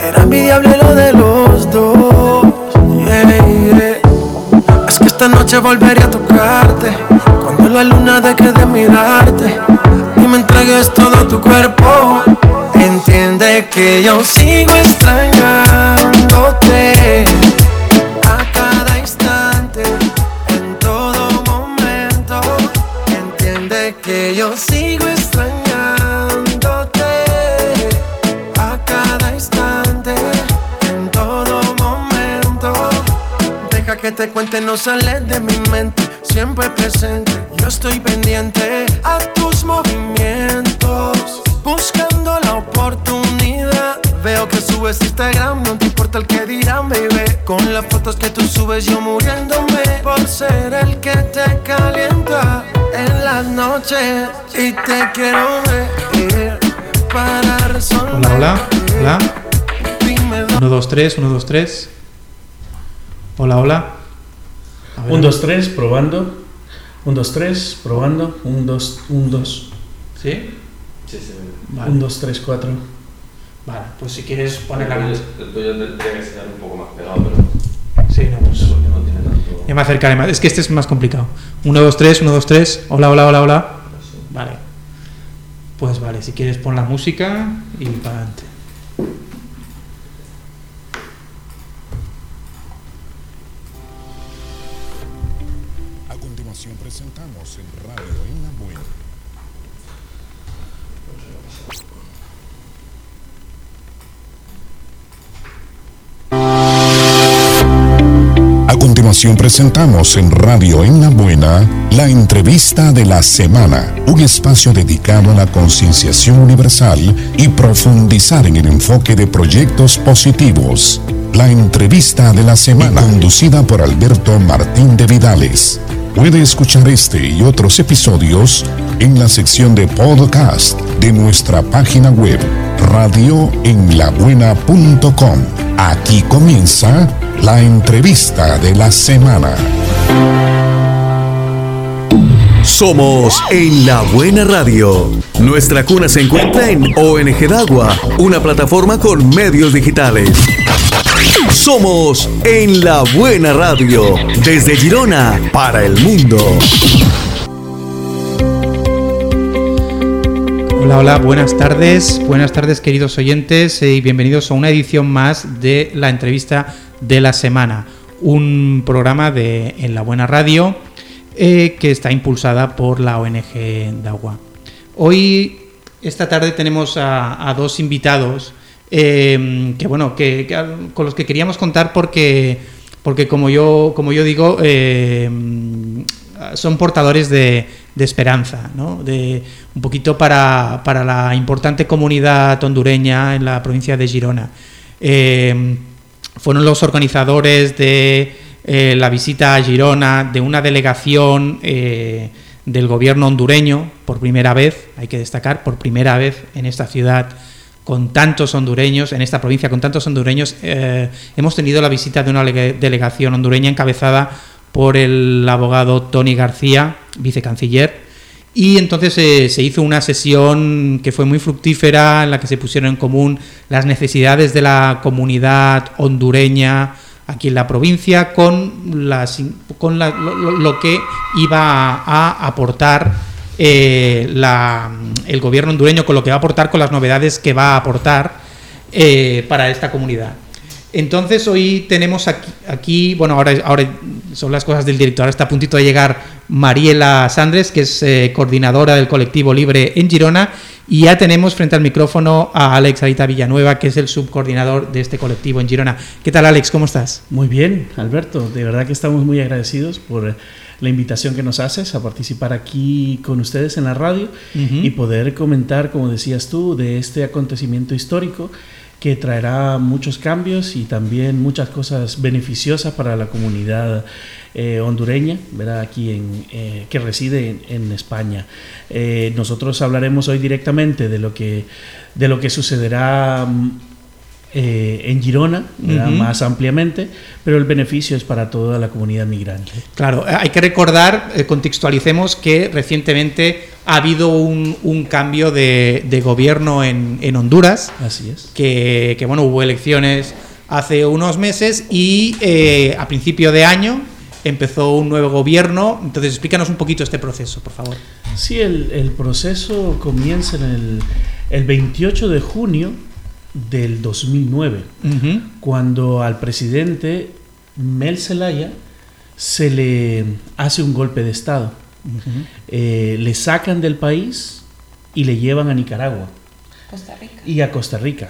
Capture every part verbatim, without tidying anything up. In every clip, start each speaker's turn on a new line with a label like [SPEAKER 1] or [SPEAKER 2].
[SPEAKER 1] Era envidiable lo de los dos, yeah, yeah. Es que esta noche volveré a tocarte, cuando la luna deje de mirarte y me entregues todo tu cuerpo. Entiende que yo sigo extrañándote a cada instante, en todo momento. Entiende que yo sigo extrañándote a cada instante, en todo momento. Deja que te cuente, no sale de mi mente, siempre presente. Yo estoy pendiente a tus movimientos, buscando la oportunidad. Veo que subes Instagram, no te importa el que dirán, baby. Con las fotos que tú subes yo muriéndome por ser el que te calienta en las noches. Y te quiero ver para resolver.
[SPEAKER 2] Hola, hola, hola. uno, dos, tres, uno, dos, tres. Hola, hola.
[SPEAKER 3] uno, dos, tres, probando. uno, dos, tres, probando. uno, dos, uno, dos.
[SPEAKER 2] ¿Sí?
[SPEAKER 4] Sí, sí.
[SPEAKER 2] Vale.
[SPEAKER 3] uno, dos, tres, cuatro.
[SPEAKER 2] Vale, pues si quieres poner la
[SPEAKER 4] música. El tuyo tendría que ser un poco más pegado, pero.
[SPEAKER 2] Sí, no, pues.
[SPEAKER 4] Porque no tiene tanto.
[SPEAKER 2] Ya me acercaré más. Es que este es más complicado. uno, dos, tres, uno, dos, tres. Hola, hola, hola, hola. Vale. Pues vale, si quieres pon la música y para adelante.
[SPEAKER 5] A continuación presentamos en Radio en la Buena. A continuación presentamos en Radio en la Buena la entrevista de la semana, un espacio dedicado a la concienciación universal y profundizar en el enfoque de proyectos positivos. La entrevista de la semana, conducida por Alberto Martín de Vidales. Puede escuchar este y otros episodios en la sección de podcast de nuestra página web radio en la buena punto com. Aquí comienza la entrevista de la semana.
[SPEAKER 6] Somos En La Buena Radio. Nuestra cuna se encuentra en O N G Dagua, una plataforma con medios digitales. Somos En La Buena Radio, desde Girona para el mundo.
[SPEAKER 2] Hola, hola, buenas tardes, buenas tardes queridos oyentes y bienvenidos a una edición más de la entrevista de la semana, un programa de En La Buena Radio eh, que está impulsada por la O N G Dagua. Hoy, esta tarde, tenemos a, a dos invitados eh, que, bueno, que, que, con los que queríamos contar porque, porque como yo, como yo digo, eh, son portadores de, de esperanza, ¿no? De, un poquito para, para la importante comunidad hondureña en la provincia de Girona. Eh, fueron los organizadores de eh, la visita a Girona de una delegación eh, del gobierno hondureño, por primera vez, hay que destacar, por primera vez en esta ciudad con tantos hondureños, en esta provincia con tantos hondureños, eh, hemos tenido la visita de una delegación hondureña encabezada por el abogado Tony García, vicecanciller, y entonces eh, se hizo una sesión que fue muy fructífera en la que se pusieron en común las necesidades de la comunidad hondureña aquí en la provincia con, las, con la, lo, lo que iba a, a aportar eh, la, el gobierno hondureño, con lo que va a aportar, con las novedades que va a aportar eh, para esta comunidad. Entonces hoy tenemos aquí, aquí bueno, ahora, ahora son las cosas del director, ahora está a puntito de llegar Mariela Sandres, que es eh, coordinadora del colectivo Libre en Girona, y ya tenemos frente al micrófono a Alex Arita Villanueva, que es el subcoordinador de este colectivo en Girona. ¿Qué tal, Alex? ¿Cómo estás?
[SPEAKER 3] Muy bien, Alberto, de verdad que estamos muy agradecidos por la invitación que nos haces a participar aquí con ustedes en la radio uh-huh. y poder comentar, como decías tú, de este acontecimiento histórico que traerá muchos cambios y también muchas cosas beneficiosas para la comunidad eh, hondureña, ¿verdad? Aquí en, eh, que reside en, en España. Eh, nosotros hablaremos hoy directamente de lo que, de lo que sucederá eh, en Girona, ¿verdad?
[SPEAKER 2] Uh-huh.
[SPEAKER 3] Más ampliamente, pero el beneficio es para toda la comunidad migrante.
[SPEAKER 2] Claro, hay que recordar, eh, contextualicemos que recientemente ha habido un, un cambio de, de gobierno en, en Honduras.
[SPEAKER 3] Así es.
[SPEAKER 2] Que, que bueno, hubo elecciones hace unos meses y eh, a principio de año empezó un nuevo gobierno. Entonces, explícanos un poquito este proceso, por favor.
[SPEAKER 3] Sí, el, el proceso comienza en el, el veintiocho de junio del dos mil nueve,
[SPEAKER 2] Uh-huh.
[SPEAKER 3] cuando al presidente Mel Zelaya se le hace un golpe de estado.
[SPEAKER 2] Uh-huh.
[SPEAKER 3] Eh, le sacan del país y le llevan a Nicaragua.
[SPEAKER 7] Costa Rica.
[SPEAKER 3] Y a Costa Rica.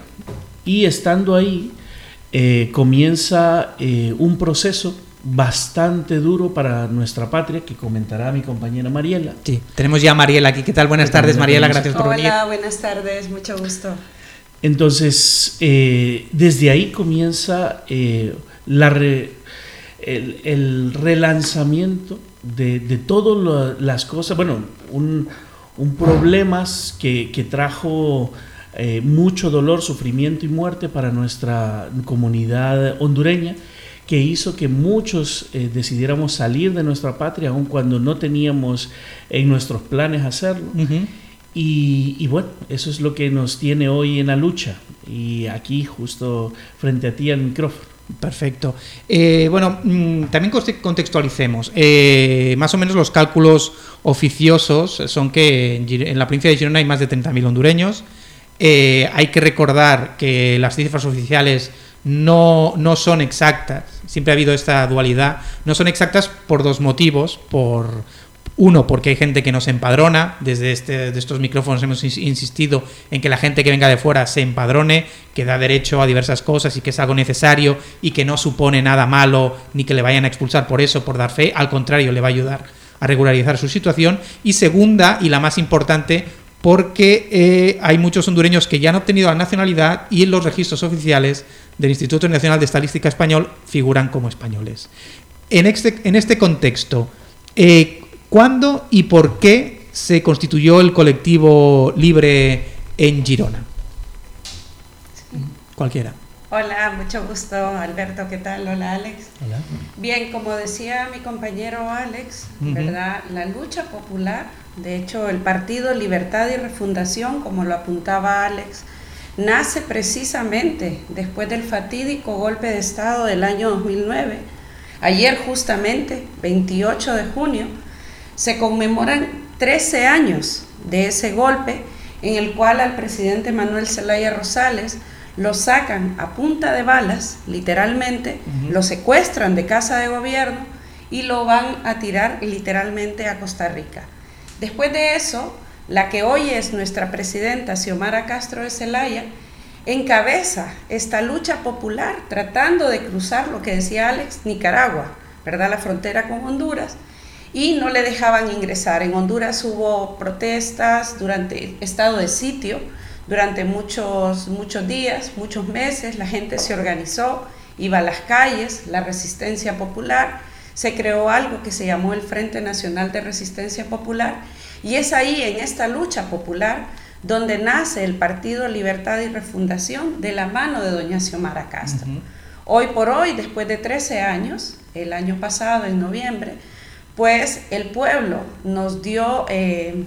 [SPEAKER 3] Y estando ahí, eh, comienza eh, un proceso bastante duro para nuestra patria, que comentará mi compañera Mariela.
[SPEAKER 2] Sí, tenemos ya a Mariela aquí. ¿Qué tal? Buenas tardes, Mariela, gracias por venir.
[SPEAKER 7] Hola, buenas tardes, mucho gusto.
[SPEAKER 3] Entonces, eh, desde ahí comienza eh, la re, el, el relanzamiento de, de todas las cosas, bueno, un, un problemas que, que trajo eh, mucho dolor, sufrimiento y muerte para nuestra comunidad hondureña, que hizo que muchos eh, decidiéramos salir de nuestra patria, aun cuando no teníamos en nuestros planes hacerlo.
[SPEAKER 2] Uh-huh.
[SPEAKER 3] Y, y bueno, eso es lo que nos tiene hoy en la lucha, y aquí justo frente a ti al micrófono.
[SPEAKER 2] Perfecto. Eh, bueno, mmm, también contextualicemos. Eh, más o menos los cálculos oficiosos son que en, Gir- en la provincia de Girona hay más de treinta mil hondureños. Eh, hay que recordar que las cifras oficiales no, no son exactas. Siempre ha habido esta dualidad. No son exactas por dos motivos. Por Uno, porque hay gente que no se empadrona. Desde este, de estos micrófonos hemos insistido en que la gente que venga de fuera se empadrone, que da derecho a diversas cosas y que es algo necesario y que no supone nada malo ni que le vayan a expulsar por eso, por dar fe. Al contrario, le va a ayudar a regularizar su situación. Y segunda, y la más importante, porque eh, hay muchos hondureños que ya han obtenido la nacionalidad y en los registros oficiales del Instituto Nacional de Estadística Español figuran como españoles. En este, en este contexto, eh, ¿cuándo y por qué se constituyó el colectivo Libre en Girona? Cualquiera.
[SPEAKER 7] Hola, mucho gusto, Alberto, ¿qué tal? Hola, Alex.
[SPEAKER 3] Hola.
[SPEAKER 7] Bien, como decía mi compañero Alex,
[SPEAKER 2] Uh-huh.
[SPEAKER 7] ¿verdad? La lucha popular, de hecho, el Partido Libertad y Refundación, como lo apuntaba Alex, nace precisamente después del fatídico golpe de Estado del año dos mil nueve. Ayer, justamente, veintiocho de junio, se conmemoran trece años de ese golpe, en el cual al presidente Manuel Zelaya Rosales lo sacan a punta de balas, literalmente, uh-huh. lo secuestran de casa de gobierno y lo van a tirar literalmente a Costa Rica. Después de eso, la que hoy es nuestra presidenta, Xiomara Castro de Zelaya, encabeza esta lucha popular tratando de cruzar, lo que decía Alex, Nicaragua, ¿verdad? La frontera con Honduras, y no le dejaban ingresar. En Honduras hubo protestas durante estado de sitio, durante muchos, muchos días, muchos meses. La gente se organizó, iba a las calles, la resistencia popular, se creó algo que se llamó el Frente Nacional de Resistencia Popular, y es ahí, en esta lucha popular, donde nace el Partido Libertad y Refundación de la mano de doña Xiomara Castro. Uh-huh. Hoy por hoy, después de trece años, el año pasado, en noviembre, pues el pueblo nos dio eh,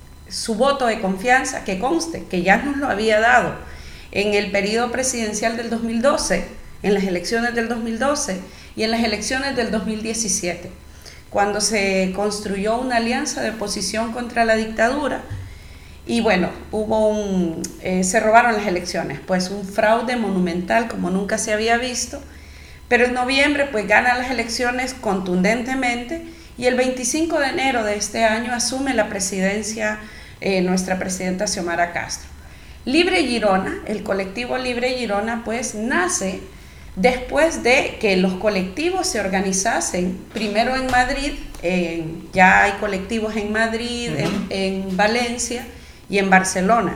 [SPEAKER 7] su voto de confianza, que conste, que ya nos lo había dado en el periodo presidencial del dos mil doce, en las elecciones del dos mil doce y en las elecciones del dos mil diecisiete, cuando se construyó una alianza de oposición contra la dictadura. Y bueno, hubo un, eh, se robaron las elecciones, pues un fraude monumental como nunca se había visto, pero en noviembre pues gana las elecciones contundentemente, y el veinticinco de enero de este año asume la presidencia eh, nuestra presidenta Xiomara Castro. Libre Girona, el colectivo Libre Girona, pues nace después de que los colectivos se organizasen, primero en Madrid, eh, ya hay colectivos en Madrid, uh-huh. en, en Valencia y en Barcelona,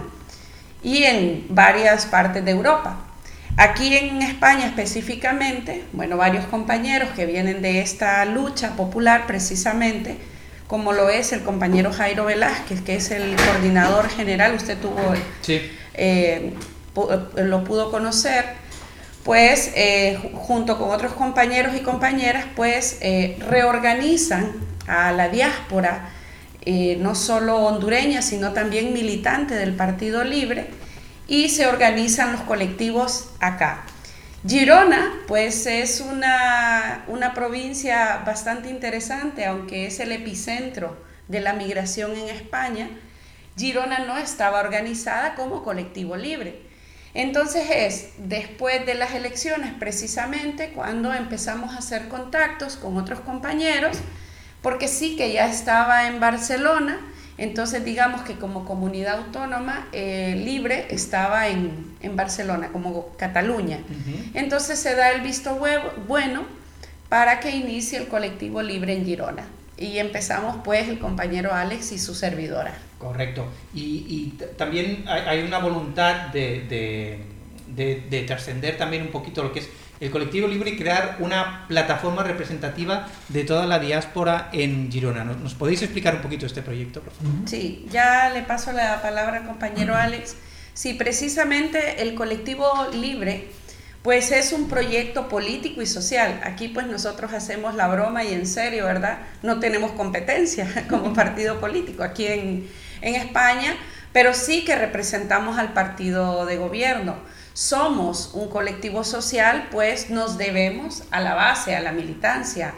[SPEAKER 7] y en varias partes de Europa. Aquí en España específicamente, bueno, varios compañeros que vienen de esta lucha popular precisamente, como lo es el compañero Jairo Velázquez, que es el coordinador general, usted tuvo,
[SPEAKER 2] sí.
[SPEAKER 7] eh, lo pudo conocer, pues eh, junto con otros compañeros y compañeras, pues eh, reorganizan a la diáspora, eh, no solo hondureña, sino también militante del Partido Libre, y se organizan los colectivos acá. Girona, pues es una, una provincia bastante interesante, aunque es el epicentro de la migración en España. Girona no estaba organizada como colectivo libre. Entonces es después de las elecciones precisamente cuando empezamos a hacer contactos con otros compañeros, porque sí que ya estaba en Barcelona. Entonces digamos que como comunidad autónoma eh, libre estaba en, en Barcelona, como Cataluña. Uh-huh. Entonces se da el visto bueno para que inicie el colectivo libre en Girona. Y empezamos pues el compañero Alex y su servidora.
[SPEAKER 2] Correcto. Y, y t- también hay, hay una voluntad de, de, de, de trascender también un poquito lo que es el colectivo libre y crear una plataforma representativa de toda la diáspora en Girona. ¿Nos, nos podéis explicar un poquito este proyecto, por favor?
[SPEAKER 7] Sí, ya le paso la palabra al compañero uh-huh. Alex. Sí, precisamente el colectivo libre pues es un proyecto político y social. Aquí pues nosotros hacemos la broma y en serio, ¿verdad? No tenemos competencia como partido político aquí en, en España, pero sí que representamos al partido de gobierno. Somos un colectivo social, pues nos debemos a la base, a la militancia.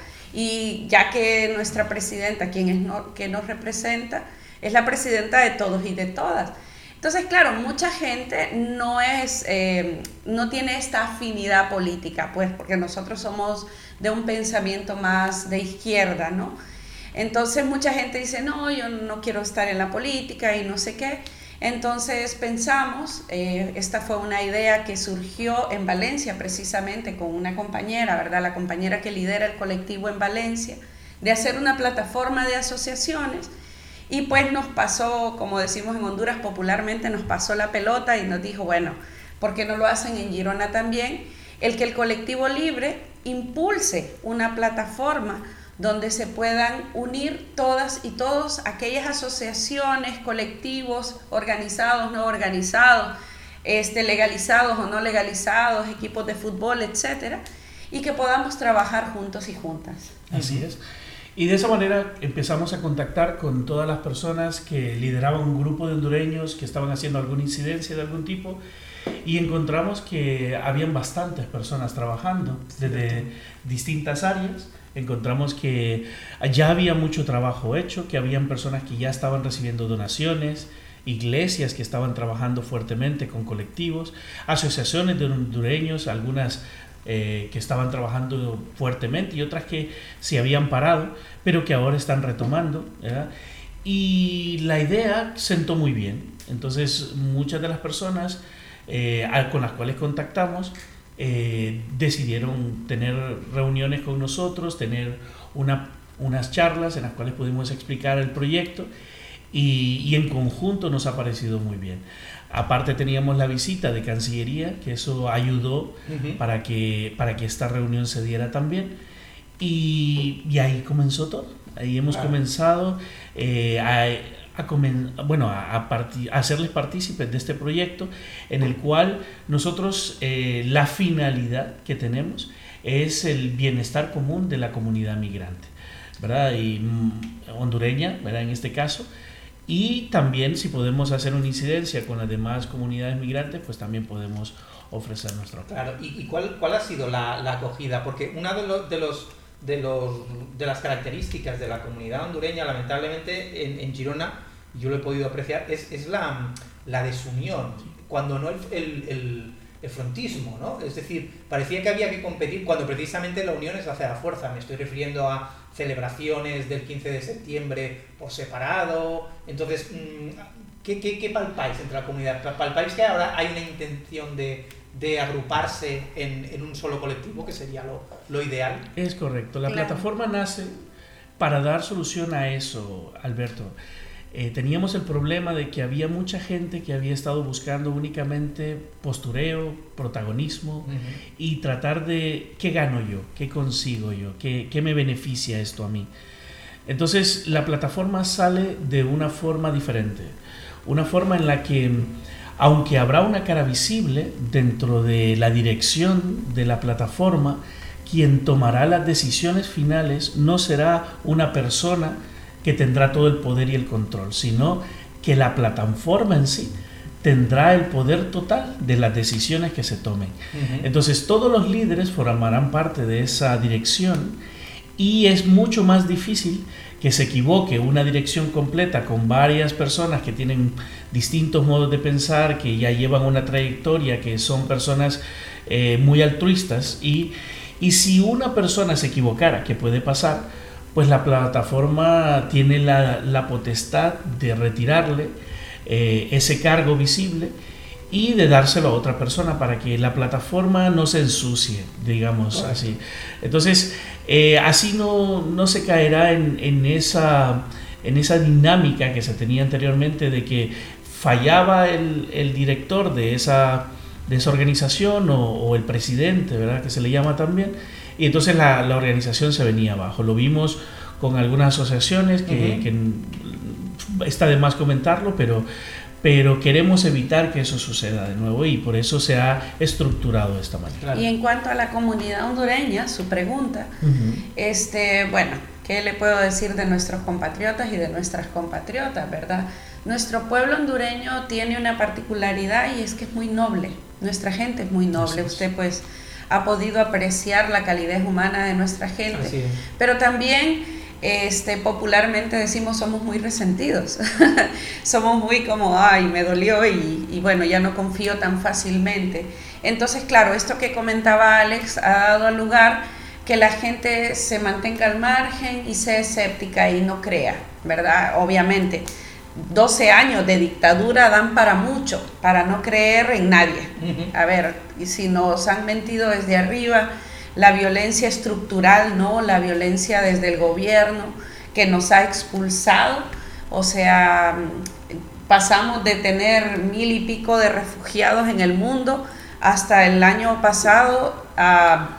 [SPEAKER 7] Y ya que nuestra presidenta, quien es no, que nos representa, es la presidenta de todos y de todas. Entonces, claro, mucha gente no es, eh, no tiene esta afinidad política, pues, porque nosotros somos de un pensamiento más de izquierda, ¿no? Entonces, mucha gente dice, no, yo no quiero estar en la política y no sé qué. Entonces, pensamos, eh, esta fue una idea que surgió en Valencia, precisamente, con una compañera, ¿verdad? La compañera que lidera el colectivo en Valencia, de hacer una plataforma de asociaciones. Y pues nos pasó, como decimos en Honduras popularmente, nos pasó la pelota y nos dijo, bueno, ¿por qué no lo hacen en Girona también? El que el colectivo libre impulse una plataforma donde se puedan unir todas y todos aquellas asociaciones, colectivos, organizados, no organizados, este, legalizados o no legalizados, equipos de fútbol, etcétera, y que podamos trabajar juntos y juntas.
[SPEAKER 3] Así es. Y de esa manera empezamos a contactar con todas las personas que lideraban un grupo de hondureños que estaban haciendo alguna incidencia de algún tipo, y encontramos que habían bastantes personas trabajando desde distintas áreas. Encontramos que ya había mucho trabajo hecho, que habían personas que ya estaban recibiendo donaciones, iglesias que estaban trabajando fuertemente con colectivos, asociaciones de hondureños, algunas Eh, que estaban trabajando fuertemente y otras que se habían parado, pero que ahora están retomando, ¿verdad? Y la idea sentó muy bien. Entonces muchas de las personas eh, con las cuales contactamos eh, decidieron tener reuniones con nosotros, tener una, unas charlas en las cuales pudimos explicar el proyecto y, y en conjunto nos ha parecido muy bien. Aparte teníamos la visita de Cancillería, que eso ayudó uh-huh. para, que, para que esta reunión se diera también. Y, y ahí comenzó todo. Ahí hemos claro. comenzado eh, a, a, comen, bueno, a, a, parti, a hacerles partícipes de este proyecto, en el cual nosotros eh, la finalidad que tenemos es el bienestar común de la comunidad migrante, ¿verdad? Y hondureña, ¿verdad? En este caso. Y también si podemos hacer una incidencia con las demás comunidades migrantes, pues también podemos ofrecer nuestro apoyo.
[SPEAKER 2] Claro, ¿y, y cuál, cuál ha sido la, la acogida? Porque una de, los, de, los, de, los, de las características de la comunidad hondureña, lamentablemente en, en Girona, yo lo he podido apreciar, es, es la, la desunión, cuando no el, el, el, el frontismo, ¿no? Es decir, parecía que había que competir cuando precisamente la unión es la hace la fuerza. Me estoy refiriendo a celebraciones del quince de septiembre por separado. Entonces, ¿qué, qué, qué palpáis entre la comunidad? ¿Palpáis que ahora hay una intención de, de agruparse en, en un solo colectivo, que sería lo, lo ideal?
[SPEAKER 3] Es correcto. La
[SPEAKER 7] claro.
[SPEAKER 3] plataforma nace para dar solución a eso, Alberto. Eh, teníamos el problema de que había mucha gente que había estado buscando únicamente postureo, protagonismo uh-huh. y tratar de ¿qué gano yo? ¿Qué consigo yo? ¿Qué, qué me beneficia esto a mí? Entonces la plataforma sale de una forma diferente, una forma en la que aunque habrá una cara visible dentro de la dirección de la plataforma, quien tomará las decisiones finales no será una persona que tendrá todo el poder y el control, sino que la plataforma en sí tendrá el poder total de las decisiones que se tomen. Uh-huh. Entonces todos los líderes formarán parte de esa dirección y es mucho más difícil que se equivoque una dirección completa con varias personas que tienen distintos modos de pensar, que ya llevan una trayectoria, que son personas eh, muy altruistas y Y si una persona se equivocara, que puede pasar, pues la plataforma tiene la, la potestad de retirarle eh, ese cargo visible y de dárselo a otra persona para que la plataforma no se ensucie, digamos así. Entonces, eh, así no, no se caerá en, en, esa, en esa dinámica que se tenía anteriormente de que fallaba el, el director de esa de esa organización o, o el presidente, ¿verdad?, que se le llama también, y entonces la, la organización se venía abajo. Lo vimos con algunas asociaciones que, uh-huh. que está de más comentarlo, pero, pero queremos evitar que eso suceda de nuevo y por eso se ha estructurado de esta manera.
[SPEAKER 7] Claro. Y en cuanto a la comunidad hondureña, su pregunta, uh-huh. este, bueno, ¿qué le puedo decir de nuestros compatriotas y de nuestras compatriotas, verdad? Nuestro pueblo hondureño tiene una particularidad y es que es muy noble. Nuestra gente es muy noble. Usted pues ha podido apreciar la calidez humana de nuestra gente. Así es. Pero también este, popularmente decimos somos muy resentidos. Somos muy como, ay, me dolió y, y bueno, ya no confío tan fácilmente. Entonces, claro, esto que comentaba Alex ha dado lugar que la gente se mantenga al margen y sea escéptica y no crea, ¿verdad? Obviamente. doce años de dictadura dan para mucho, para no creer en nadie. Uh-huh. A ver, y si nos han mentido desde arriba, la violencia estructural, ¿no? La violencia desde el gobierno que nos ha expulsado, o sea, pasamos de tener mil y pico de refugiados en el mundo hasta el año pasado a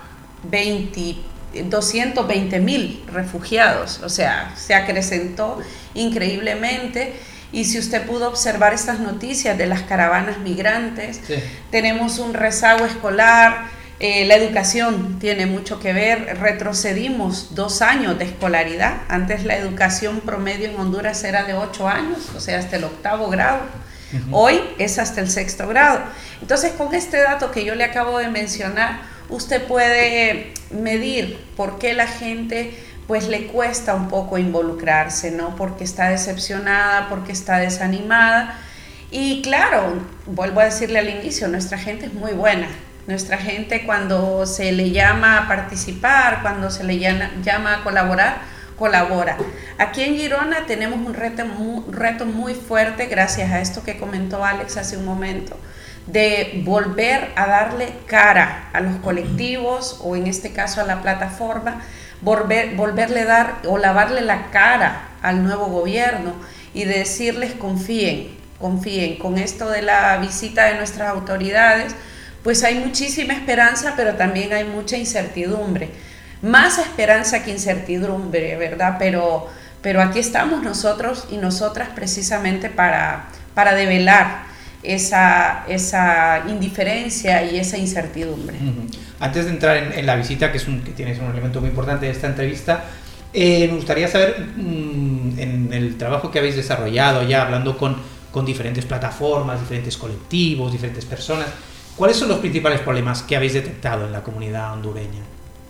[SPEAKER 7] doscientos veinte mil refugiados, o sea, se acrecentó increíblemente. Y si usted pudo observar estas noticias de las caravanas migrantes, sí. Tenemos un rezago escolar, eh, la educación tiene mucho que ver, retrocedimos dos años de escolaridad. Antes la educación promedio en Honduras era de ocho años, o sea, hasta el octavo grado. Uh-huh. Hoy es hasta el sexto grado. Entonces, con este dato que yo le acabo de mencionar, usted puede medir por qué la gente pues le cuesta un poco involucrarse, ¿no? Porque está decepcionada, porque está desanimada. Y claro, vuelvo a decirle al inicio, nuestra gente es muy buena. Nuestra gente cuando se le llama a participar, cuando se le llama, llama a colaborar, colabora. Aquí en Girona tenemos un reto, un reto muy fuerte, gracias a esto que comentó Alex hace un momento, de volver a darle cara a los colectivos o en este caso a la plataforma, volver, volverle dar o lavarle la cara al nuevo gobierno y decirles confíen, confíen. Con esto de la visita de nuestras autoridades, pues hay muchísima esperanza, pero también hay mucha incertidumbre. Más esperanza que incertidumbre, ¿verdad? Pero, pero aquí estamos nosotros y nosotras precisamente para, para develar esa, esa indiferencia y esa incertidumbre.
[SPEAKER 2] Uh-huh. Antes de entrar en, en la visita, que, es un, que tienes un elemento muy importante de esta entrevista, eh, me gustaría saber, mmm, en el trabajo que habéis desarrollado ya, hablando con, con diferentes plataformas, diferentes colectivos, diferentes personas, ¿cuáles son los principales problemas que habéis detectado en la comunidad hondureña?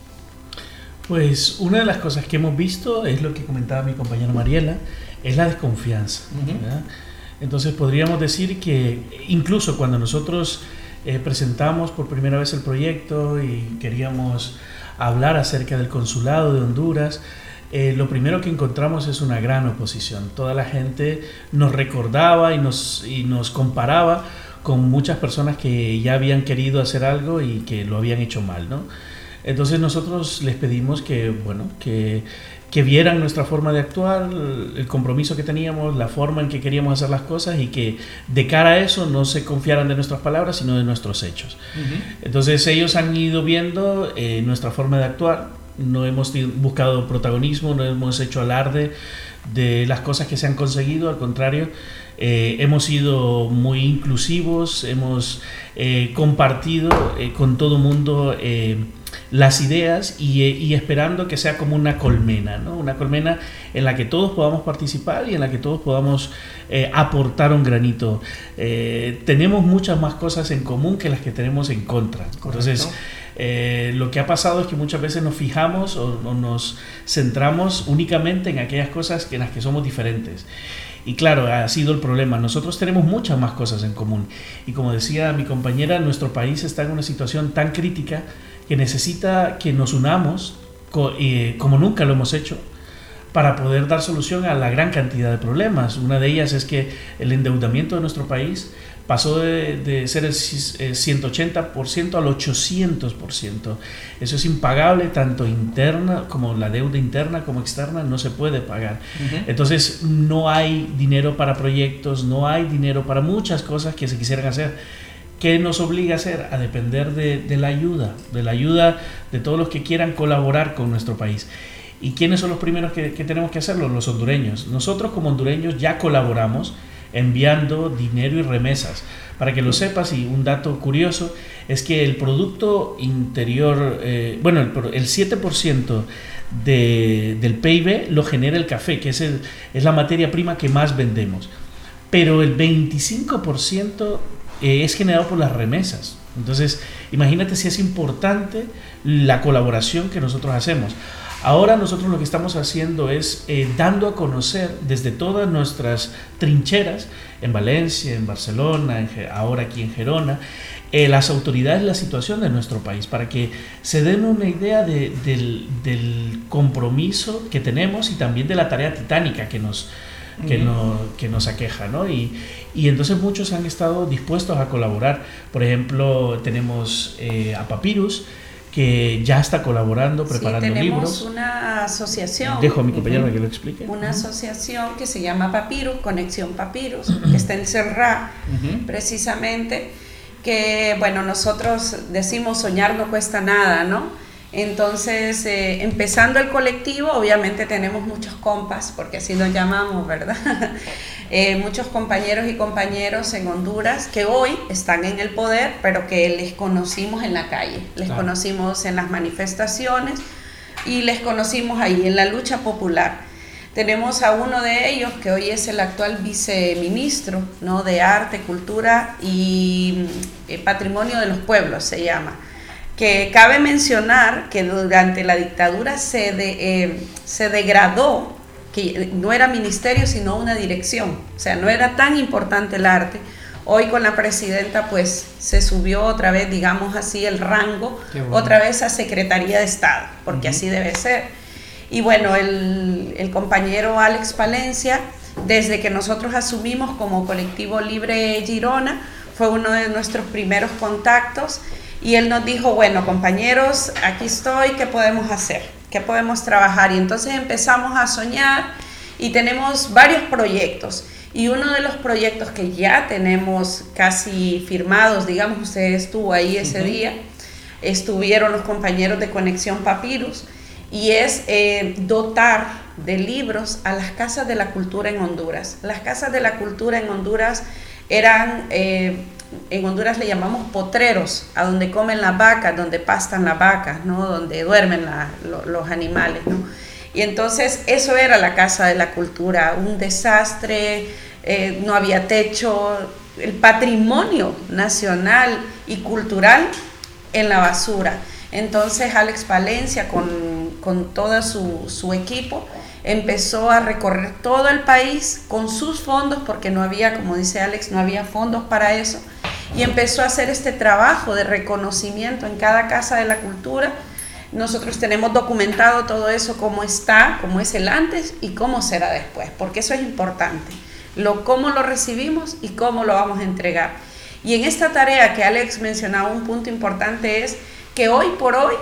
[SPEAKER 3] Pues una de las cosas que hemos visto es lo que comentaba mi compañera Mariela, es la desconfianza. Uh-huh. Entonces podríamos decir que incluso cuando nosotros eh, presentamos por primera vez el proyecto y queríamos hablar acerca del consulado de Honduras, eh, lo primero que encontramos es una gran oposición. Toda la gente nos recordaba y nos, y nos comparaba con muchas personas que ya habían querido hacer algo y que lo habían hecho mal, ¿no? Entonces nosotros les pedimos que, bueno, que, que vieran nuestra forma de actuar, el compromiso que teníamos, la forma en que queríamos hacer las cosas y que de cara a eso no se confiaran de nuestras palabras, sino de nuestros hechos. Uh-huh. Entonces ellos han ido viendo eh, nuestra forma de actuar, no hemos buscado protagonismo, no hemos hecho alarde de las cosas que se han conseguido, al contrario, Eh, hemos sido muy inclusivos, hemos eh, compartido eh, con todo el mundo eh, las ideas y, y esperando que sea como una colmena, ¿no? Una colmena en la que todos podamos participar y en la que todos podamos eh, aportar un granito. Eh, tenemos muchas más cosas en común que las que tenemos en contra. Entonces, eh, lo que ha pasado es que muchas veces nos fijamos o, o nos centramos únicamente en aquellas cosas en las que somos diferentes. Y claro, ha sido el problema. Nosotros tenemos muchas más cosas en común. Y como decía mi compañera, nuestro país está en una situación tan crítica que necesita que nos unamos co- eh, como nunca lo hemos hecho para poder dar solución a la gran cantidad de problemas. Una de ellas es que el endeudamiento de nuestro país pasó de, de ser el ciento ochenta por ciento al ochocientos por ciento. Eso es impagable, tanto interna como la deuda interna como externa no se puede pagar. Uh-huh. Entonces no hay dinero para proyectos, no hay dinero para muchas cosas que se quisieran hacer. ¿Qué nos obliga a hacer? A depender de, de la ayuda, de la ayuda de todos los que quieran colaborar con nuestro país. ¿Y quiénes son los primeros que, que tenemos que hacerlo? Los hondureños. Nosotros como hondureños ya colaboramos enviando dinero y remesas. Para que lo sepas, y un dato curioso, es que el Producto Interior, eh, bueno, el, el siete por ciento de, del P I B lo genera el café, que es, el, es la materia prima que más vendemos. Pero el veinticinco por ciento eh, es generado por las remesas. Entonces, imagínate si es importante la colaboración que nosotros hacemos. Ahora nosotros lo que estamos haciendo es eh, dando a conocer desde todas nuestras trincheras, en Valencia, en Barcelona, en, ahora aquí en Gerona, eh, las autoridades la situación de nuestro país, para que se den una idea de, del, del compromiso que tenemos y también de la tarea titánica que nos, que uh-huh. no, que nos aqueja, ¿no? Y, y entonces muchos han estado dispuestos a colaborar. Por ejemplo, tenemos eh, a Papyrus, que ya está colaborando, preparando
[SPEAKER 7] sí, tenemos
[SPEAKER 3] libros.
[SPEAKER 7] Tenemos una asociación.
[SPEAKER 3] Dejo a mi compañero uh-huh. que lo explique.
[SPEAKER 7] Una
[SPEAKER 3] uh-huh.
[SPEAKER 7] asociación que se llama Papyrus, Conexión Papyrus, uh-huh. que está en Serra, uh-huh. precisamente, que, bueno, nosotros decimos soñar no cuesta nada, ¿no? Entonces, eh, empezando el colectivo, obviamente tenemos muchos compas, porque así los llamamos, ¿verdad? eh, muchos compañeros y compañeros en Honduras que hoy están en el poder, pero que les conocimos en la calle, les claro. conocimos en las manifestaciones y les conocimos ahí, en la lucha popular. Tenemos a uno de ellos que hoy es el actual viceministro, ¿no? de Arte, Cultura y eh, Patrimonio de los Pueblos, se llama. Que cabe mencionar que durante la dictadura se, de, eh, se degradó, que no era ministerio sino una dirección, o sea, no era tan importante el arte. Hoy con la presidenta pues se subió otra vez, digamos así, el rango, bueno. otra vez a Secretaría de Estado, porque uh-huh. así debe ser. Y bueno, el, el compañero Alex Palencia, desde que nosotros asumimos como Colectivo Libre Girona, fue uno de nuestros primeros contactos. Y él nos dijo, bueno, compañeros, aquí estoy, ¿qué podemos hacer? ¿Qué podemos trabajar? Y entonces empezamos a soñar y tenemos varios proyectos. Y uno de los proyectos que ya tenemos casi firmados, digamos, usted estuvo ahí ese uh-huh. día, estuvieron los compañeros de Conexión Papyrus, y es eh, dotar de libros a las casas de la cultura en Honduras. Las casas de la cultura en Honduras eran... Eh, en Honduras le llamamos potreros, a donde comen las vacas, donde pastan las vacas, ¿no? Donde duermen la, lo, los animales, ¿no? Y entonces eso era la casa de la cultura, un desastre, eh, no había techo, el patrimonio nacional y cultural en la basura. Entonces Alex Palencia con, con todo su, su equipo empezó a recorrer todo el país con sus fondos, porque no había, como dice Alex, no había fondos para eso, y empezó a hacer este trabajo de reconocimiento en cada casa de la cultura. Nosotros tenemos documentado todo eso, cómo está, cómo es el antes y cómo será después, porque eso es importante, lo, cómo lo recibimos y cómo lo vamos a entregar. Y en esta tarea que Alex mencionaba, un punto importante es que hoy por hoy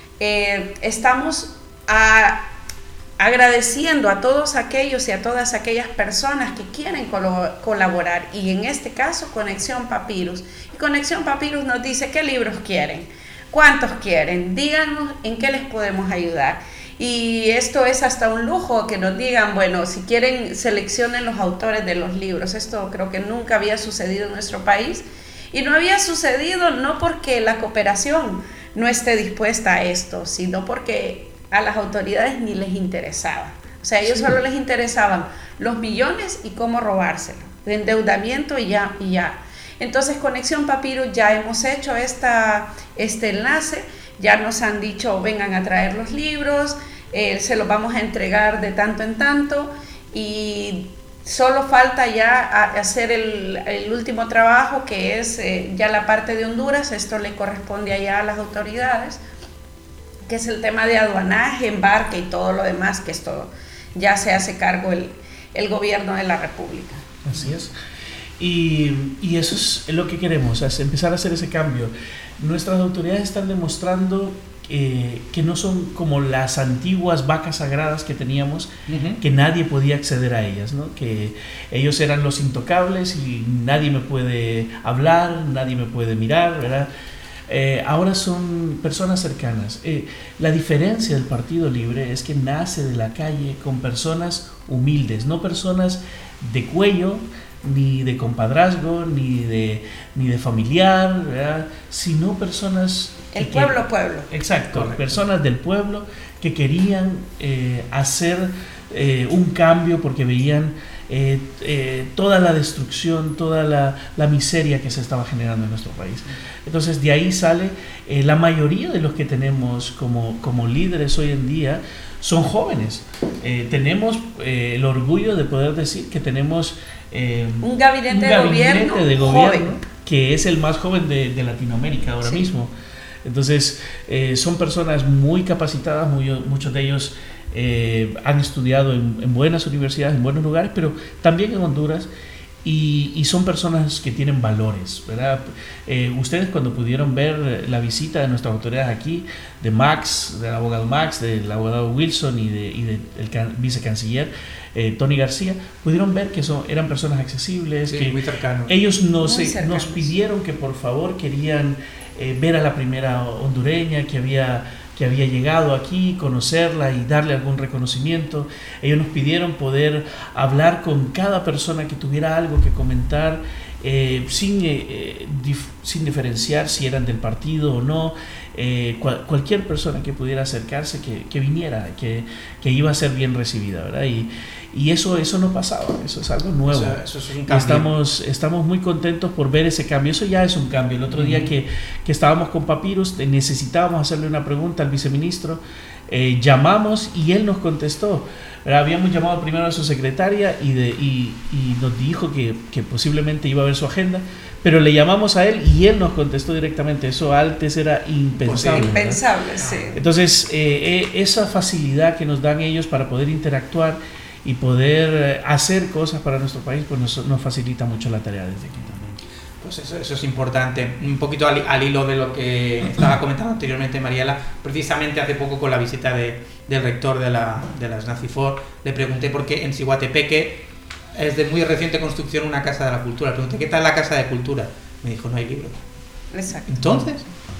[SPEAKER 7] eh, estamos a agradeciendo a todos aquellos y a todas aquellas personas que quieren colo- colaborar, y en este caso Conexión Papyrus. Y Conexión Papyrus nos dice qué libros quieren, cuántos quieren, díganos en qué les podemos ayudar. Y esto es hasta un lujo que nos digan, bueno, si quieren seleccionen los autores de los libros. Esto creo que nunca había sucedido en nuestro país. Y no había sucedido no porque la cooperación no esté dispuesta a esto, sino porque a las autoridades ni les interesaba. O sea, a ellos sí. solo les interesaban los millones y cómo robárselo, de endeudamiento y ya, y ya. Entonces, Conexión Papyrus ya hemos hecho esta, este enlace, ya nos han dicho vengan a traer los libros, eh, se los vamos a entregar de tanto en tanto y solo falta ya a, hacer el, el último trabajo que es eh, ya la parte de Honduras. Esto le corresponde allá a las autoridades, que es el tema de aduanaje, embarque y todo lo demás, que esto ya se hace cargo el, el gobierno de la República.
[SPEAKER 3] Así es. Y, y eso es lo que queremos, es empezar a hacer ese cambio. Nuestras autoridades están demostrando eh, que no son como las antiguas vacas sagradas que teníamos, uh-huh. que nadie podía acceder a ellas, ¿no? Que ellos eran los intocables y nadie me puede hablar, nadie me puede mirar, ¿verdad? Eh, ahora son personas cercanas. Eh, la diferencia del Partido Libre es que nace de la calle con personas humildes, no personas de cuello, ni de compadrazgo, ni de, ni de familiar, ¿verdad? Sino personas...
[SPEAKER 7] El pueblo, pueblo.
[SPEAKER 3] Exacto, correcto. Personas del pueblo que querían eh, hacer eh, un cambio porque veían eh, eh, toda la destrucción, toda la, la miseria que se estaba generando en nuestro país. Entonces de ahí sale eh, la mayoría de los que tenemos como, como líderes hoy en día son jóvenes. Eh, tenemos eh, el orgullo de poder decir que tenemos eh,
[SPEAKER 7] un gabinete, un
[SPEAKER 3] gabinete
[SPEAKER 7] de gobierno,
[SPEAKER 3] de gobierno
[SPEAKER 7] joven,
[SPEAKER 3] que es el más joven de, de Latinoamérica ahora sí. mismo. Entonces eh, son personas muy capacitadas, muy, muchos de ellos eh, han estudiado en, en buenas universidades, en buenos lugares, pero también en Honduras. Y, y son personas que tienen valores, ¿verdad? Eh, ustedes cuando pudieron ver la visita de nuestras autoridades aquí, de Max, del abogado Max, del abogado Wilson y, de, y del can, vicecanciller eh, Tony García, pudieron ver que son, eran personas accesibles,
[SPEAKER 2] sí,
[SPEAKER 3] que
[SPEAKER 2] muy cercanos.
[SPEAKER 3] Ellos nos,
[SPEAKER 7] muy cercanos.
[SPEAKER 3] nos pidieron que por favor querían eh, ver a la primera hondureña que había... que había llegado aquí, conocerla y darle algún reconocimiento. Ellos nos pidieron poder hablar con cada persona que tuviera algo que comentar, eh, sin, eh, dif- sin diferenciar si eran del partido o no. Eh, cual, cualquier persona que pudiera acercarse, que, que viniera, que, que iba a ser bien recibida, ¿verdad? Y, y eso, eso no pasaba, eso es algo nuevo.
[SPEAKER 2] O sea, eso es un cambio.
[SPEAKER 3] Estamos, estamos muy contentos por ver ese cambio, eso ya es un cambio. El otro uh-huh. día que, que estábamos con Papyrus, necesitábamos hacerle una pregunta al viceministro, eh, llamamos y él nos contestó. ¿verdad? Habíamos llamado primero a su secretaria y, de, y, y nos dijo que, que posiblemente iba a ver su agenda, pero le llamamos a él y él nos contestó directamente. Eso antes era impensable.
[SPEAKER 7] Impensable, sí.
[SPEAKER 3] Entonces, eh, eh, esa facilidad que nos dan ellos para poder interactuar y poder hacer cosas para nuestro país, pues nos, nos facilita mucho la tarea desde aquí también.
[SPEAKER 2] Pues eso, eso es importante. Un poquito al, al hilo de lo que estaba comentando anteriormente Mariela, precisamente hace poco con la visita de, del rector de la, de la SNACIFOR, le pregunté por qué en Siguatepeque es de muy reciente construcción una casa de la cultura. Le pregunté, ¿qué tal la casa de cultura? Me dijo, no hay libro.
[SPEAKER 7] Exacto.
[SPEAKER 2] Entonces,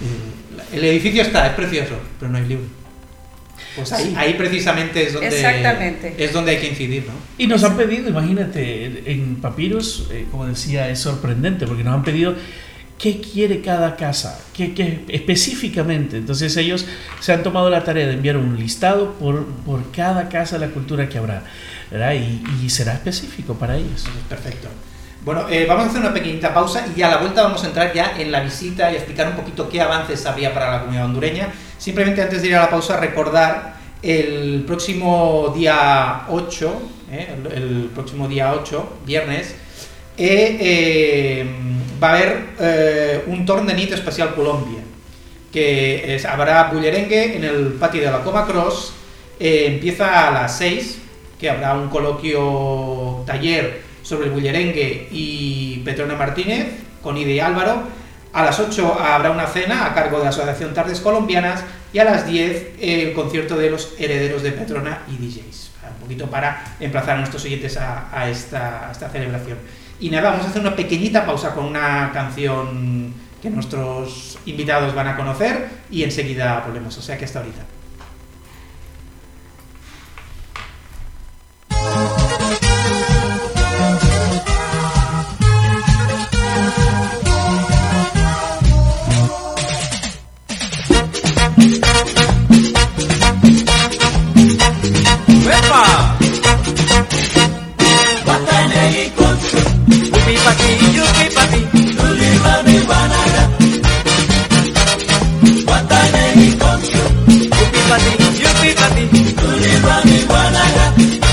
[SPEAKER 2] el edificio está, es precioso, pero no hay libro. Pues ahí, sí. ahí precisamente es donde,
[SPEAKER 7] Exactamente.
[SPEAKER 2] es donde hay que incidir, ¿no?
[SPEAKER 3] Y nos han pedido, imagínate, en Papyrus, eh, como decía, es sorprendente, porque nos han pedido qué quiere cada casa, qué, qué específicamente. Entonces ellos se han tomado la tarea de enviar un listado por, por cada casa de la cultura que habrá, ¿verdad? Y, y será específico para ellos.
[SPEAKER 2] Perfecto. Bueno, eh, vamos a hacer una pequeñita pausa y a la vuelta vamos a entrar ya en la visita y a explicar un poquito qué avances habría para la comunidad hondureña. Simplemente antes de ir a la pausa, recordar el próximo día ocho, eh, el, el próximo día ocho, viernes, eh, eh, va a haber eh, un torn de nit especial Colombia, que es, habrá bullerengue en el patio de la Coma Cross, eh, empieza a las seis, que habrá un coloquio taller sobre el bullerengue y Petrona Martínez con Ide y Álvaro. A las ocho habrá una cena a cargo de la Asociación Tardes Colombianas y a las diez el concierto de los herederos de Petrona y D Js. Un poquito para emplazar a nuestros oyentes a, a, esta, a esta celebración. Y nada, vamos a hacer una pequeñita pausa con una canción que nuestros invitados van a conocer y enseguida volvemos. O sea que hasta ahorita.
[SPEAKER 8] ¡Epa! Guatanegui con su Yupi pati, yupi pati, tuli rami guanaga. Guatanegui con su Yupi pati, yupi pati, tuli rami guanaga.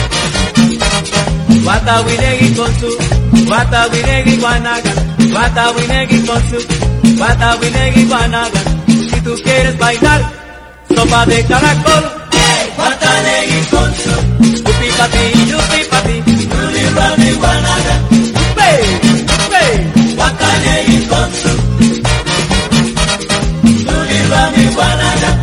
[SPEAKER 8] Guatawinegui con su Guatawinegui guanaga. Guatawinegui con su Guatawinegui guanaga. Si tú quieres bailar sopa de caracol, Guatanegui con su Yupi pati, yupi pati, tuli rami guanaga. Hey, hey, Guatanegui con su tuli rami guanaga.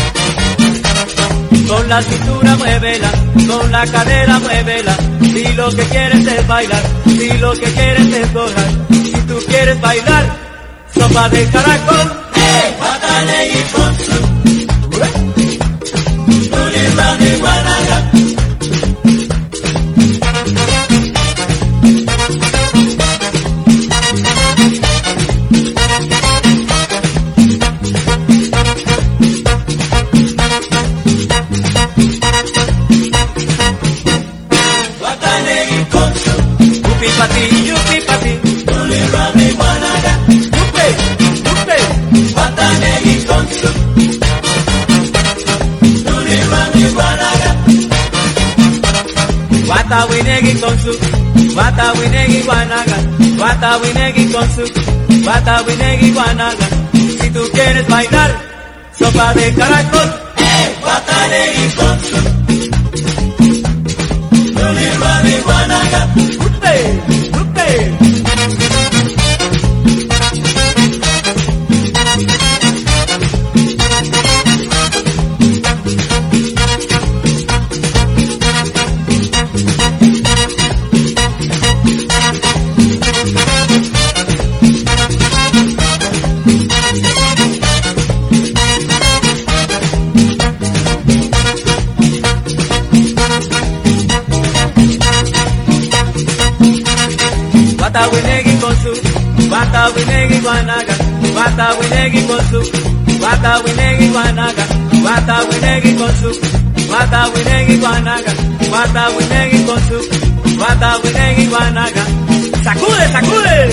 [SPEAKER 8] Con la cintura muévela, con la cadera muévela. Si lo que quieres es bailar, si lo que quieres es gozar. Si tú quieres bailar sopa de caracol, hey, Guatanegui con su tuli rami guanaga. Guatanegui con su Yupi pati, yupi pati, tuli rami guanaga. Yupi, yupi, Guatanegui con su tuli rami guanaga. Guatawinegui con su Guatawinegui guanaga. Guatawinegui con su Guatawinegui guanaga. Si tú quieres bailar sopa de caracol, hey, Guatanegui con su tuli rami guanaga. Yupi, yupi. Guatawinegui con su Guatawinegui guanaga. Guatawinegui con su Guatawinegui guanaga. Guatawinegui con su Guatawinegui guanaga. Guatawinegui con su Guatawinegui guanaga. ¡Sacude, sacude!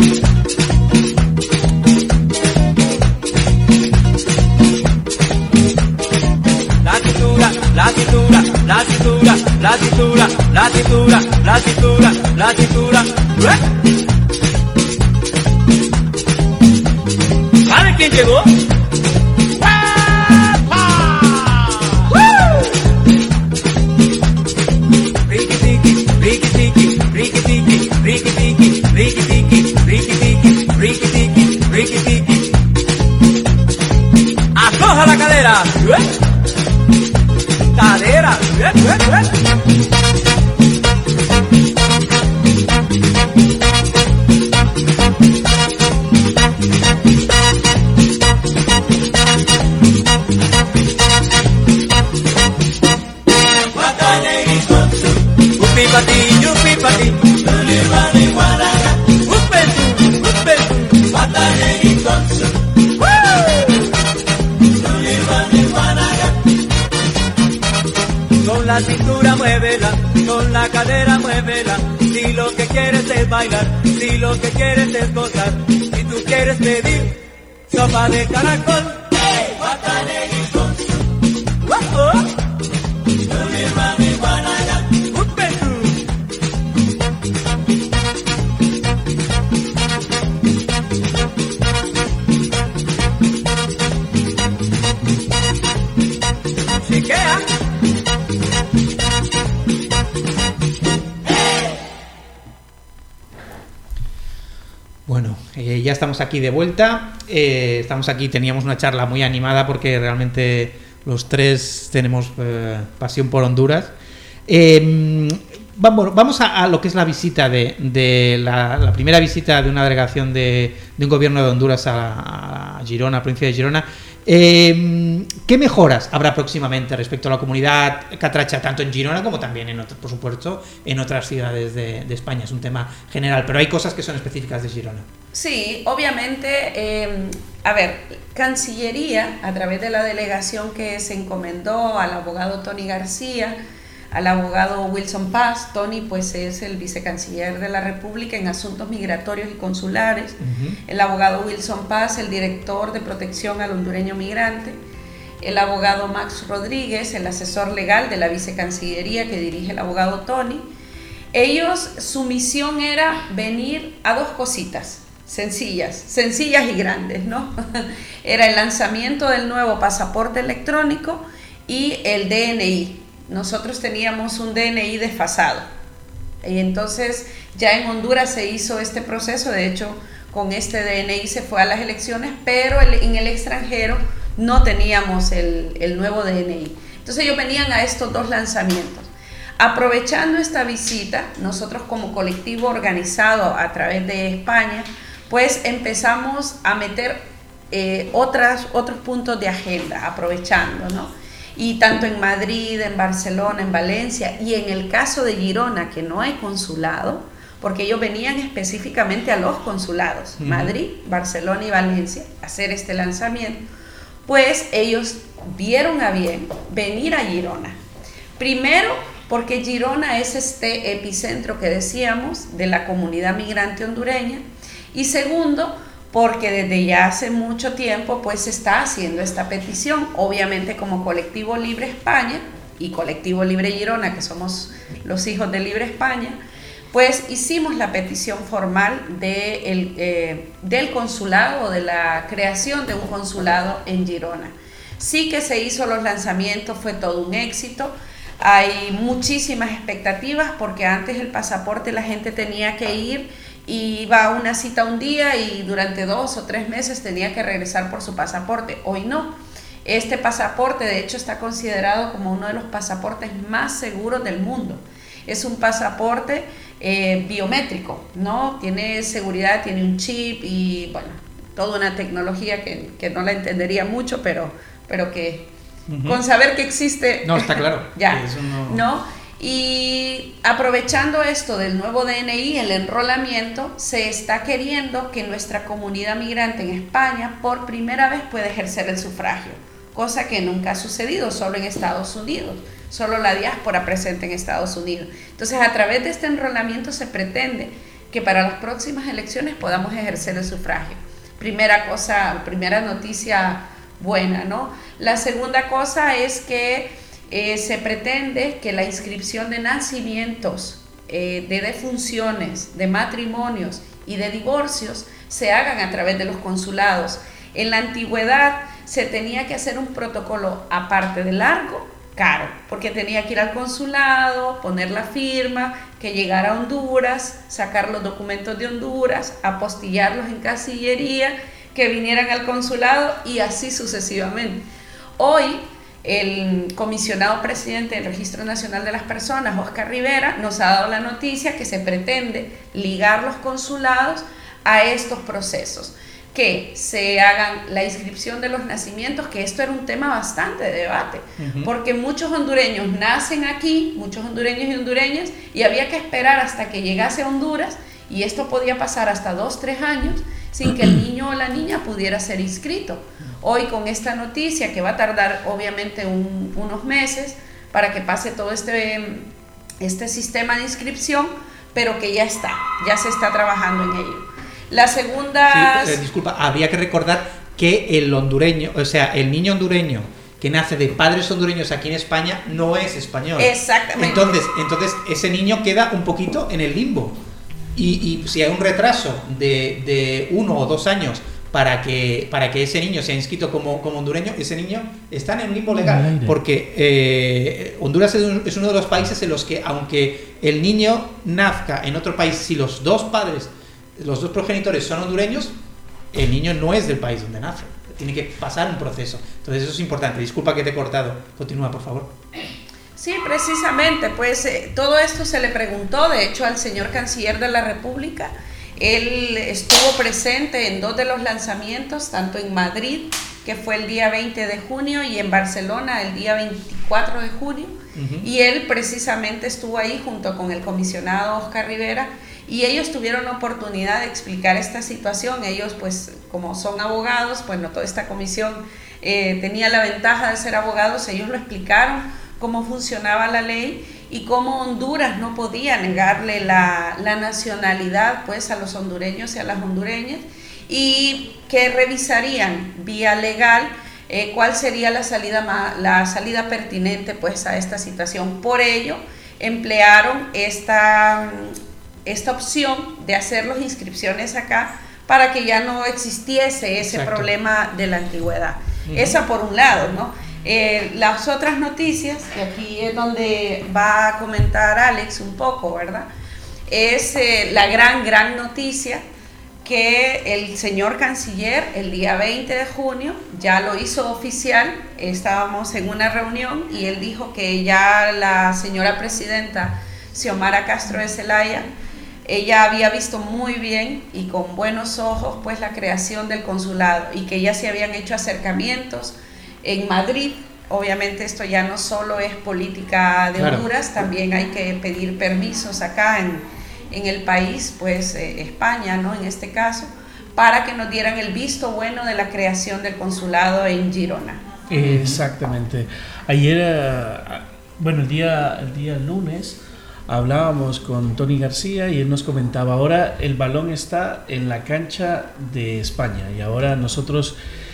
[SPEAKER 8] La cintura, la cintura, la cintura, la cintura, la cintura, la cintura, la cintura. ¿Eh? ¿Sabe quién llegó? Ricky-tiki, ricky-tiki, ricky-tiki, ricky-tiki, ricky-tiki, ricky-tiki, ricky-tiki, ricky-tiki. ¡Afloja la cadera! ¿Eh? Cadera, ¿eh? ¿Eh? ¿Eh? Guatanegui con su Yupi pati, yupi pati, tuli rami guanaga. Upetu, upetu, Guatanegui con su tuli rami guanaga. Con la cintura muévela, con la cadera muévela. Si lo que quieres es bailar, si lo que quieres es gozar. Si tú quieres pedir sopa de caracol, hey, Guatanegui con su oh, oh. Tuli rami guanaga. Upetu. Chiquea.
[SPEAKER 2] Bueno, eh, ya estamos aquí de vuelta. Eh, estamos aquí, teníamos una charla muy animada porque realmente los tres tenemos eh, pasión por Honduras. Eh, vamos vamos a, a lo que es la visita de, de la, la primera visita de una delegación de, de un gobierno de Honduras a, a Girona, provincia de Girona. Eh, ¿Qué mejoras habrá próximamente respecto a la comunidad catracha, tanto en Girona como también, en otro, por supuesto, en otras ciudades de, de España? Es un tema general, pero hay cosas que son específicas de Girona.
[SPEAKER 7] Sí, obviamente, eh, a ver, Cancillería, a través de la delegación que se encomendó al abogado Tony García, al abogado Wilson Paz. Tony pues es el vicecanciller de la República en asuntos migratorios y consulares, uh-huh. El abogado Wilson Paz, el director de protección al hondureño migrante, el abogado Max Rodríguez, el asesor legal de la vicecancillería que dirige el abogado Tony. Ellos, su misión era venir a dos cositas sencillas, sencillas y grandes, ¿no? Era el lanzamiento del nuevo pasaporte electrónico y el D N I. Nosotros teníamos un D N I desfasado y entonces ya en Honduras se hizo este proceso. De hecho, con este D N I se fue a las elecciones, pero el, en el extranjero no teníamos el, el nuevo D N I. Entonces ellos venían a estos dos lanzamientos. Aprovechando esta visita, nosotros como colectivo organizado a través de España, pues empezamos a meter eh, otras, otros puntos de agenda, aprovechando, ¿no? Y tanto en Madrid, en Barcelona, en Valencia y en el caso de Girona, que no hay consulado, porque ellos venían específicamente a los consulados, uh-huh. Madrid, Barcelona y Valencia, a hacer este lanzamiento, pues ellos vieron a bien venir a Girona. Primero, porque Girona es este epicentro que decíamos de la comunidad migrante hondureña, y segundo, porque desde ya hace mucho tiempo pues se está haciendo esta petición. Obviamente como Colectivo Libre España y Colectivo Libre Girona, que somos los hijos de Libre España, pues hicimos la petición formal de el, eh, del consulado o de la creación de un consulado en Girona. Sí que se hizo los lanzamientos, fue todo un éxito. Hay muchísimas expectativas porque antes el pasaporte la gente tenía que ir y iba a una cita un día y durante dos o tres meses tenía que regresar por su pasaporte. Hoy no. Este pasaporte de hecho está considerado como uno de los pasaportes más seguros del mundo. Es un pasaporte eh, biométrico, ¿no? Tiene seguridad, tiene un chip y bueno, toda una tecnología que, que no la entendería mucho, pero, pero que uh-huh. con saber que existe...
[SPEAKER 2] No, está claro.
[SPEAKER 7] Ya,
[SPEAKER 2] eso no...
[SPEAKER 7] ¿no? Y aprovechando esto del nuevo D N I, el enrolamiento, se está queriendo que nuestra comunidad migrante en España por primera vez pueda ejercer el sufragio, cosa que nunca ha sucedido, solo en Estados Unidos, solo la diáspora presente en Estados Unidos. Entonces, a través de este enrolamiento se pretende que para las próximas elecciones podamos ejercer el sufragio. Primera cosa, primera noticia buena, ¿no? La segunda cosa es que Eh, se pretende que la inscripción de nacimientos, eh, de defunciones, de matrimonios y de divorcios se hagan a través de los consulados. En la antigüedad se tenía que hacer un protocolo aparte de largo, caro, porque tenía que ir al consulado, poner la firma, que llegara a Honduras, sacar los documentos de Honduras, apostillarlos en Cancillería, que vinieran al consulado y así sucesivamente. Hoy el comisionado presidente del Registro Nacional de las Personas, Oscar Rivera, nos ha dado la noticia que se pretende ligar los consulados a estos procesos, que se hagan la inscripción de los nacimientos, que esto era un tema bastante de debate, uh-huh. porque muchos hondureños nacen aquí, muchos hondureños y hondureñas, y había que esperar hasta que llegase a Honduras, y esto podía pasar hasta dos, tres años, sin que el niño o la niña pudiera ser inscrito. Hoy con esta noticia, que va a tardar obviamente un, unos meses para que pase todo este, este sistema de inscripción, pero que ya está, ya se está trabajando en ello. La segunda...
[SPEAKER 2] Sí, eh, disculpa, había que recordar que el hondureño, o sea, el niño hondureño que nace de padres hondureños aquí en España no es español.
[SPEAKER 7] Exactamente.
[SPEAKER 2] Entonces, entonces ese niño queda un poquito en el limbo. Y, y si hay un retraso de, de uno o dos años para que, para que ese niño sea inscrito como, como hondureño, ese niño está en un limbo legal, porque eh, Honduras es, un, es uno de los países en los que, aunque el niño nazca en otro país, si los dos padres, los dos progenitores son hondureños, el niño no es del país donde nace, tiene que pasar un proceso. Entonces eso es importante. Disculpa que te he cortado, continúa por favor.
[SPEAKER 7] Sí, precisamente, pues eh, todo esto se le preguntó, de hecho, al señor canciller de la República. Él estuvo presente en dos de los lanzamientos, tanto en Madrid, que fue el día veinte de junio, y en Barcelona el día veinticuatro de junio. Uh-huh. Y él precisamente estuvo ahí junto con el comisionado Oscar Rivera, y ellos tuvieron la oportunidad de explicar esta situación. Ellos, pues, como son abogados, bueno, toda esta comisión eh, tenía la ventaja de ser abogados, ellos lo explicaron cómo funcionaba la ley y cómo Honduras no podía negarle la, la nacionalidad, pues, a los hondureños y a las hondureñas, y que revisarían vía legal eh, cuál sería la salida, más, la salida pertinente, pues, a esta situación. Por ello, emplearon esta, esta opción de hacer las inscripciones acá para que ya no existiese ese Exacto. problema de la antigüedad. Uh-huh. Esa por un lado, ¿no? Eh, las otras noticias, que aquí es donde va a comentar Alex un poco, ¿verdad? Es eh, la gran, gran noticia que el señor canciller el día veinte de junio ya lo hizo oficial. Estábamos en una reunión y él dijo que ya la señora presidenta Xiomara Castro de Zelaya, ella había visto muy bien y con buenos ojos, pues, la creación del consulado, y que ya se habían hecho acercamientos en Madrid. Obviamente esto ya no solo es política de claro. Honduras, también hay que pedir permisos acá en, en el país, pues eh, España, ¿no? En este caso, para que nos dieran el visto bueno de la creación del consulado en Girona.
[SPEAKER 3] Exactamente. Ayer, bueno, el día, el día lunes, hablábamos con Tony García y él nos comentaba, ahora el balón está en la cancha de España y ahora nosotros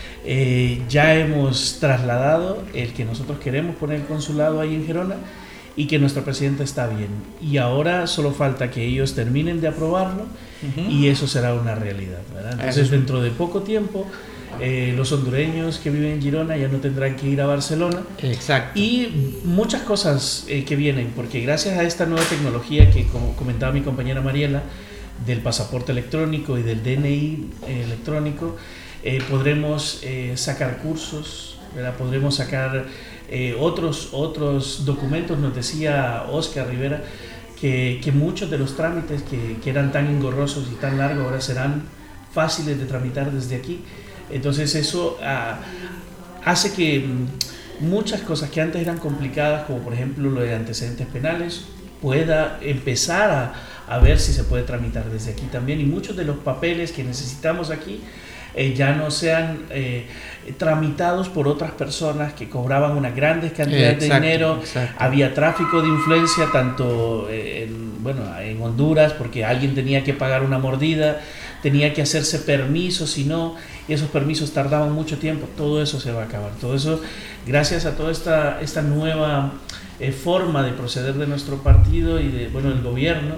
[SPEAKER 3] eh, ya hemos trasladado el que nosotros queremos poner el consulado ahí en Gerona y que nuestra presidenta está bien. Y ahora solo falta que ellos terminen de aprobarlo uh-huh. y eso será una realidad, ¿verdad? Entonces, dentro de poco tiempo, Eh, los hondureños que viven en Girona ya no tendrán que ir a Barcelona.
[SPEAKER 2] Exacto.
[SPEAKER 3] Y muchas cosas eh, que vienen, porque gracias a esta nueva tecnología que, como comentaba mi compañera Mariela, del pasaporte electrónico y del D N I eh, electrónico, eh, podremos eh, sacar cursos, ¿verdad? Podremos sacar eh, otros, otros documentos. Nos decía Oscar Rivera que, que muchos de los trámites que, que eran tan engorrosos y tan largos ahora serán fáciles de tramitar desde aquí. Entonces eso uh, hace que muchas cosas que antes eran complicadas, como por ejemplo lo de antecedentes penales, pueda empezar a, a ver si se puede tramitar desde aquí también, y muchos de los papeles que necesitamos aquí eh, ya no sean eh, tramitados por otras personas que cobraban una grandes cantidades exacto, de dinero. Exacto. Había tráfico de influencia tanto en, bueno, en Honduras, porque alguien tenía que pagar una mordida, tenía que hacerse permisos, si no, y esos permisos tardaban mucho tiempo. Todo eso se va a acabar. Todo eso, gracias a toda esta, esta nueva eh, forma de proceder de nuestro partido y de, bueno, el gobierno,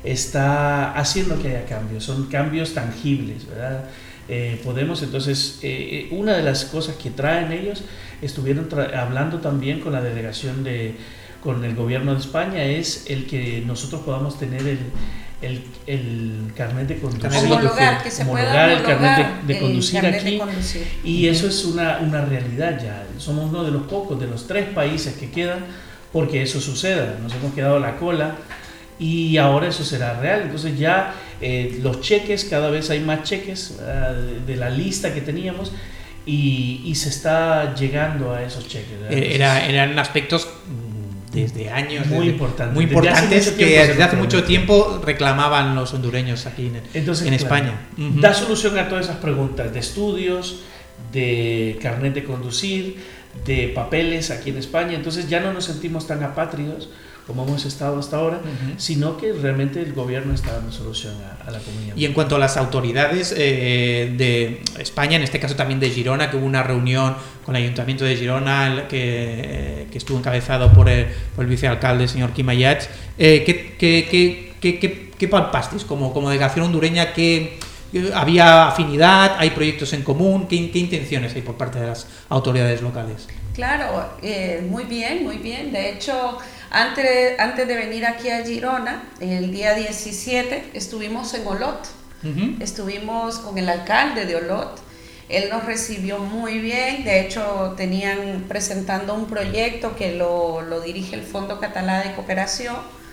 [SPEAKER 3] está haciendo que haya cambios. Son cambios tangibles, ¿verdad? Eh, podemos, entonces, eh, una de las cosas que traen ellos, estuvieron tra- hablando también con la delegación de, con el gobierno de España, es el que nosotros podamos tener el El, el carnet de conducir,
[SPEAKER 7] homologar, que se
[SPEAKER 3] homologar el carnet de, de conducir
[SPEAKER 7] carnet
[SPEAKER 3] aquí
[SPEAKER 7] de conducir.
[SPEAKER 3] Y eso es una, una realidad ya. Somos uno de los pocos, de los tres países que quedan porque eso suceda. Nos hemos quedado a la cola y ahora eso será real. Entonces ya eh, los cheques, cada vez hay más cheques uh, de, de la lista que teníamos y, y se está llegando a esos cheques.
[SPEAKER 2] Entonces, Era, eran aspectos desde años
[SPEAKER 3] muy
[SPEAKER 2] desde,
[SPEAKER 3] importantes,
[SPEAKER 2] muy importantes que desde hace mucho tiempo reclamaban los hondureños aquí en,
[SPEAKER 3] Entonces,
[SPEAKER 2] en
[SPEAKER 3] claro,
[SPEAKER 2] España. Uh-huh.
[SPEAKER 3] Da solución a todas esas preguntas de estudios, de carnet de conducir, de papeles aquí en España. Entonces ya no nos sentimos tan apátridos como hemos estado hasta ahora, uh-huh. sino que realmente el gobierno está dando solución a, a la comunidad.
[SPEAKER 2] Y en cuanto a las autoridades eh, de España, en este caso también de Girona, que hubo una reunión con el Ayuntamiento de Girona que, que estuvo encabezado por el, por el vicealcalde, el señor Quim Ayats, eh, ¿qué, qué, qué, qué, qué, qué palpasteis como, como delegación hondureña? ¿Qué, ¿Había afinidad? ¿Hay proyectos en común? ¿Qué, qué intenciones hay por parte de las autoridades locales?
[SPEAKER 7] Claro, eh, muy bien, muy bien. De hecho, antes, antes de venir aquí a Girona, el día diecisiete, estuvimos en Olot. Uh-huh. Estuvimos con el alcalde de Olot. Él nos recibió muy bien. De hecho, tenían presentando un proyecto que lo, lo dirige el Fondo Catalán de Cooperación.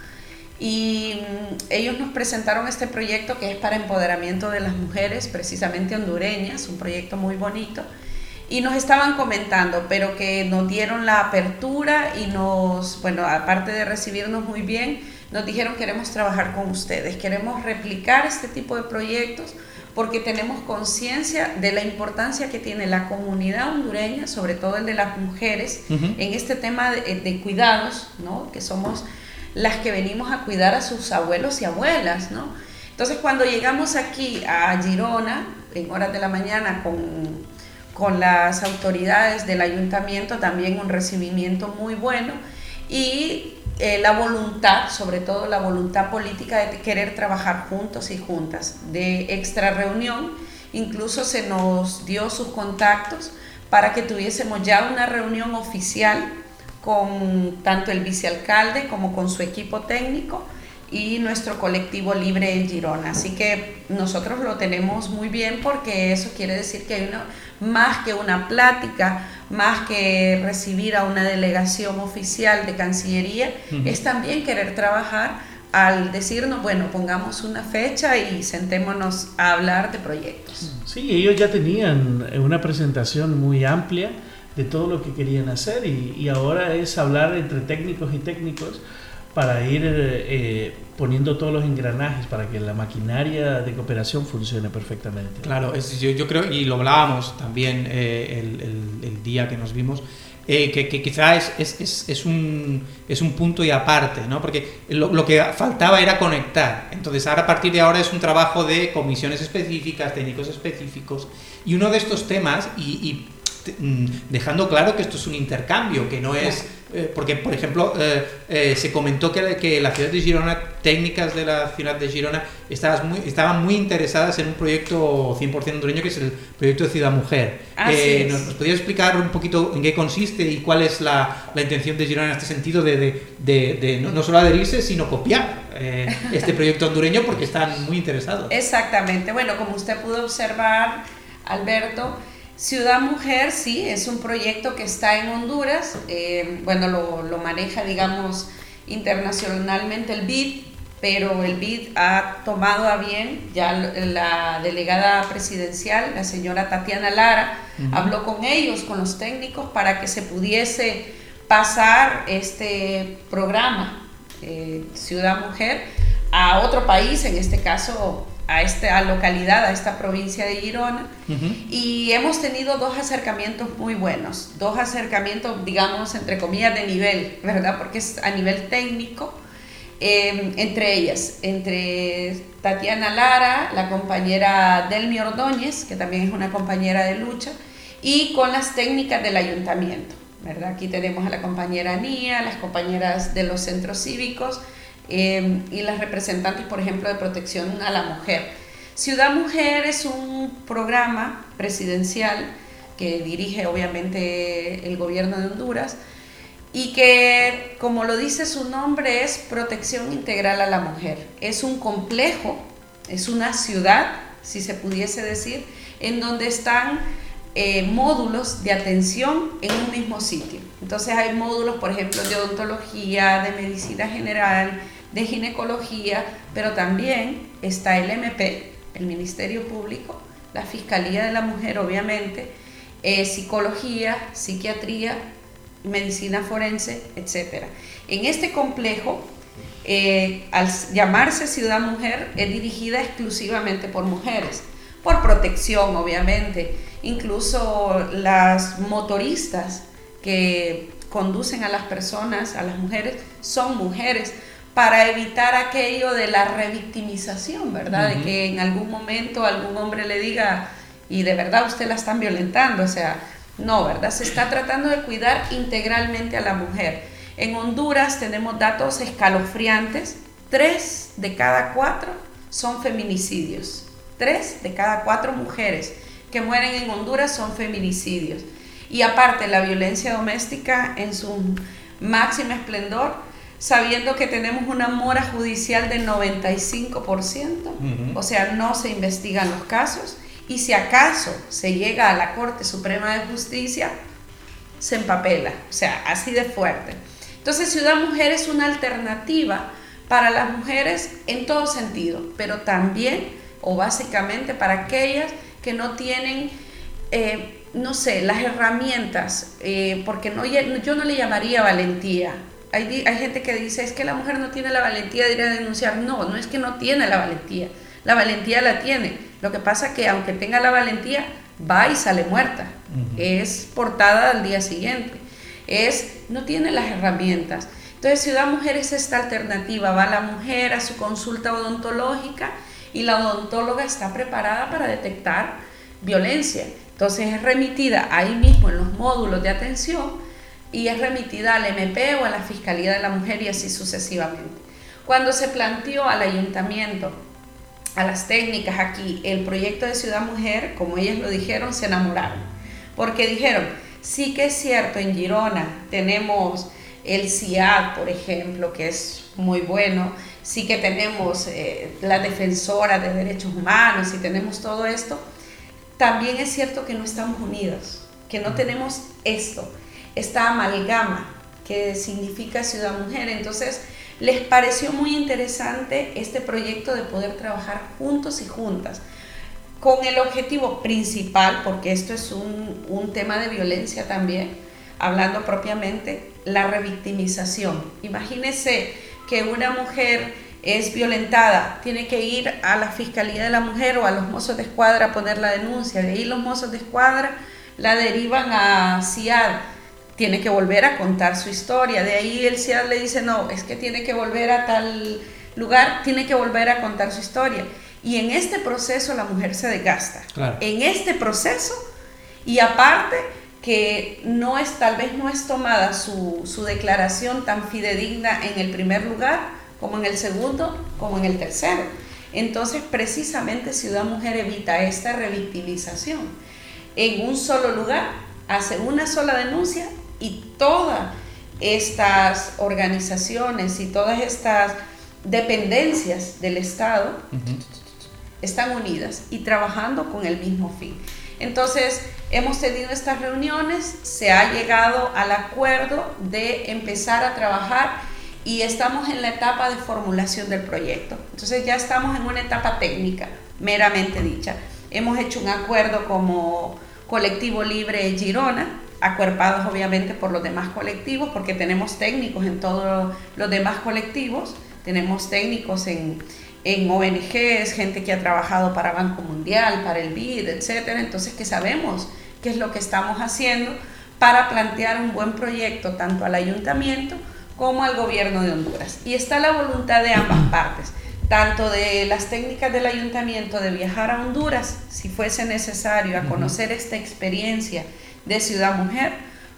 [SPEAKER 7] Y ellos nos presentaron este proyecto que es para empoderamiento de las mujeres, precisamente hondureñas, un proyecto muy bonito. Y nos estaban comentando, pero que nos dieron la apertura y nos, bueno, aparte de recibirnos muy bien, nos dijeron queremos trabajar con ustedes, queremos replicar este tipo de proyectos porque tenemos conciencia de la importancia que tiene la comunidad hondureña, sobre todo el de las mujeres, uh-huh. en este tema de, de cuidados, ¿no? Que somos las que venimos a cuidar a sus abuelos y abuelas, ¿no? Entonces cuando llegamos aquí a Girona, en horas de la mañana con, con las autoridades del ayuntamiento, también un recibimiento muy bueno y eh, la voluntad, sobre todo la voluntad política de querer trabajar juntos y juntas. De extra reunión, incluso se nos dio sus contactos para que tuviésemos ya una reunión oficial con tanto el vicealcalde como con su equipo técnico y nuestro colectivo libre en Girona. Así que nosotros lo tenemos muy bien porque eso quiere decir que hay una, más que una plática, más que recibir a una delegación oficial de Cancillería, uh-huh. es también querer trabajar al decirnos, bueno, pongamos una fecha y sentémonos a hablar de proyectos.
[SPEAKER 3] Sí, ellos ya tenían una presentación muy amplia de todo lo que querían hacer y, y ahora es hablar entre técnicos y técnicos para ir eh, poniendo todos los engranajes para que la maquinaria de cooperación funcione perfectamente.
[SPEAKER 2] Claro, es, yo, yo creo, y lo hablábamos también eh, el, el, el día que nos vimos, eh, que, que quizá es, es, es, es, un, es un punto y aparte, ¿no? Porque lo, lo que faltaba era conectar. Entonces ahora a partir de ahora es un trabajo de comisiones específicas, técnicos específicos, y uno de estos temas, y, y dejando claro que esto es un intercambio, que no es... Eh, porque, por ejemplo, eh, eh, se comentó que, que la ciudad de Girona, técnicas de la ciudad de Girona, estaban muy, estaban muy interesadas en un proyecto cien por ciento hondureño, que es el proyecto de Ciudad Mujer. Eh, ¿nos, ¿Nos podría explicar un poquito en qué consiste y cuál es la, la intención de Girona en este sentido de, de, de, de no, no solo adherirse, sino copiar eh, este proyecto hondureño, porque están muy interesados?
[SPEAKER 7] Exactamente. Bueno, como usted pudo observar, Alberto, Ciudad Mujer, sí, es un proyecto que está en Honduras, eh, bueno, lo, lo maneja, digamos, internacionalmente el B I D, pero el B I D ha tomado a bien, ya la delegada presidencial, la señora Tatiana Lara, uh-huh. habló con ellos, con los técnicos, para que se pudiese pasar este programa, eh, Ciudad Mujer, a otro país, en este caso a esta localidad, a esta provincia de Girona, uh-huh. y hemos tenido dos acercamientos muy buenos, dos acercamientos, digamos, entre comillas, de nivel, ¿verdad? Porque es a nivel técnico, eh, entre ellas, entre Tatiana Lara, la compañera Delmi Ordóñez, que también es una compañera de lucha, y con las técnicas del ayuntamiento, ¿verdad? Aquí tenemos a la compañera Anía, las compañeras de los centros cívicos, Eh, y las representantes, por ejemplo, de protección a la mujer. Ciudad Mujer es un programa presidencial que dirige obviamente el gobierno de Honduras y que, como lo dice su nombre, es protección integral a la mujer. Es un complejo, es una ciudad, si se pudiese decir, en donde están eh, módulos de atención en un mismo sitio. Entonces hay módulos, por ejemplo, de odontología, de medicina general, de ginecología, pero también está el M P, el Ministerio Público, la Fiscalía de la Mujer, obviamente, eh, psicología, psiquiatría, medicina forense, etcétera. En este complejo, eh, al llamarse Ciudad Mujer, es dirigida exclusivamente por mujeres, por protección, obviamente. Incluso las motoristas que conducen a las personas, a las mujeres, son mujeres, para evitar aquello de la revictimización, ¿verdad? Uh-huh. De que en algún momento algún hombre le diga, y de verdad usted la están violentando, o sea, no, ¿verdad? Se está tratando de cuidar integralmente a la mujer. En Honduras tenemos datos escalofriantes, tres de cada cuatro son feminicidios, tres de cada cuatro mujeres que mueren en Honduras son feminicidios. Y aparte la violencia doméstica en su máximo esplendor, sabiendo que tenemos una mora judicial del noventa y cinco por ciento, uh-huh. o sea, no se investigan los casos, y si acaso se llega a la Corte Suprema de Justicia, se empapela, o sea, así de fuerte. Entonces, Ciudad Mujer es una alternativa para las mujeres en todo sentido, pero también, o básicamente, para aquellas que no tienen, eh, no sé, las herramientas, eh, porque no, yo no le llamaría valentía, hay, hay gente que dice, es que la mujer no tiene la valentía de ir a denunciar. No, no es que no tiene la valentía, la valentía la tiene. Lo que pasa es que aunque tenga la valentía, va y sale muerta. Uh-huh. Es portada al día siguiente. Es, no tiene las herramientas. Entonces, Ciudad Mujer es esta alternativa. Va la mujer a su consulta odontológica y la odontóloga está preparada para detectar violencia. Entonces, es remitida ahí mismo en los módulos de atención y es remitida al M P o a la Fiscalía de la Mujer y así sucesivamente. Cuando se planteó al ayuntamiento, a las técnicas aquí, el proyecto de Ciudad Mujer, como ellas lo dijeron, se enamoraron. Porque dijeron, sí que es cierto, en Girona tenemos el C I A D, por ejemplo, que es muy bueno, sí que tenemos eh, la defensora de derechos humanos y tenemos todo esto, también es cierto que no estamos unidos, que no tenemos esto, esta amalgama que significa Ciudad Mujer. Entonces, les pareció muy interesante este proyecto de poder trabajar juntos y juntas, con el objetivo principal, porque esto es un, un tema de violencia también, hablando propiamente, la revictimización. Imagínese que una mujer es violentada, tiene que ir a la Fiscalía de la Mujer o a los mozos de escuadra a poner la denuncia, de ahí los mozos de escuadra la derivan a C I A D, tiene que volver a contar su historia, de ahí el C I A D le dice, no, es que tiene que volver a tal lugar, tiene que volver a contar su historia. Y en este proceso la mujer se desgasta. Claro. En este proceso, y aparte que no es, tal vez no es tomada su, su declaración tan fidedigna en el primer lugar, como en el segundo, como en el tercero. Entonces, precisamente Ciudad Mujer evita esta revictimización. En un solo lugar, hace una sola denuncia y todas estas organizaciones y todas estas dependencias del Estado uh-huh. están unidas y trabajando con el mismo fin. Entonces, hemos tenido estas reuniones, se ha llegado al acuerdo de empezar a trabajar y estamos en la etapa de formulación del proyecto. Entonces, ya estamos en una etapa técnica, meramente dicha. Hemos hecho un acuerdo como Colectivo Libre Girona, acuerpados obviamente por los demás colectivos, porque tenemos técnicos en todos los demás colectivos, tenemos técnicos en, en O N Ges, gente que ha trabajado para Banco Mundial, para el B I D, etcétera. Entonces, que sabemos qué es lo que estamos haciendo para plantear un buen proyecto tanto al ayuntamiento como al gobierno de Honduras. Y está la voluntad de ambas partes, tanto de las técnicas del ayuntamiento de viajar a Honduras, si fuese necesario, a conocer esta experiencia de Ciudad Mujer,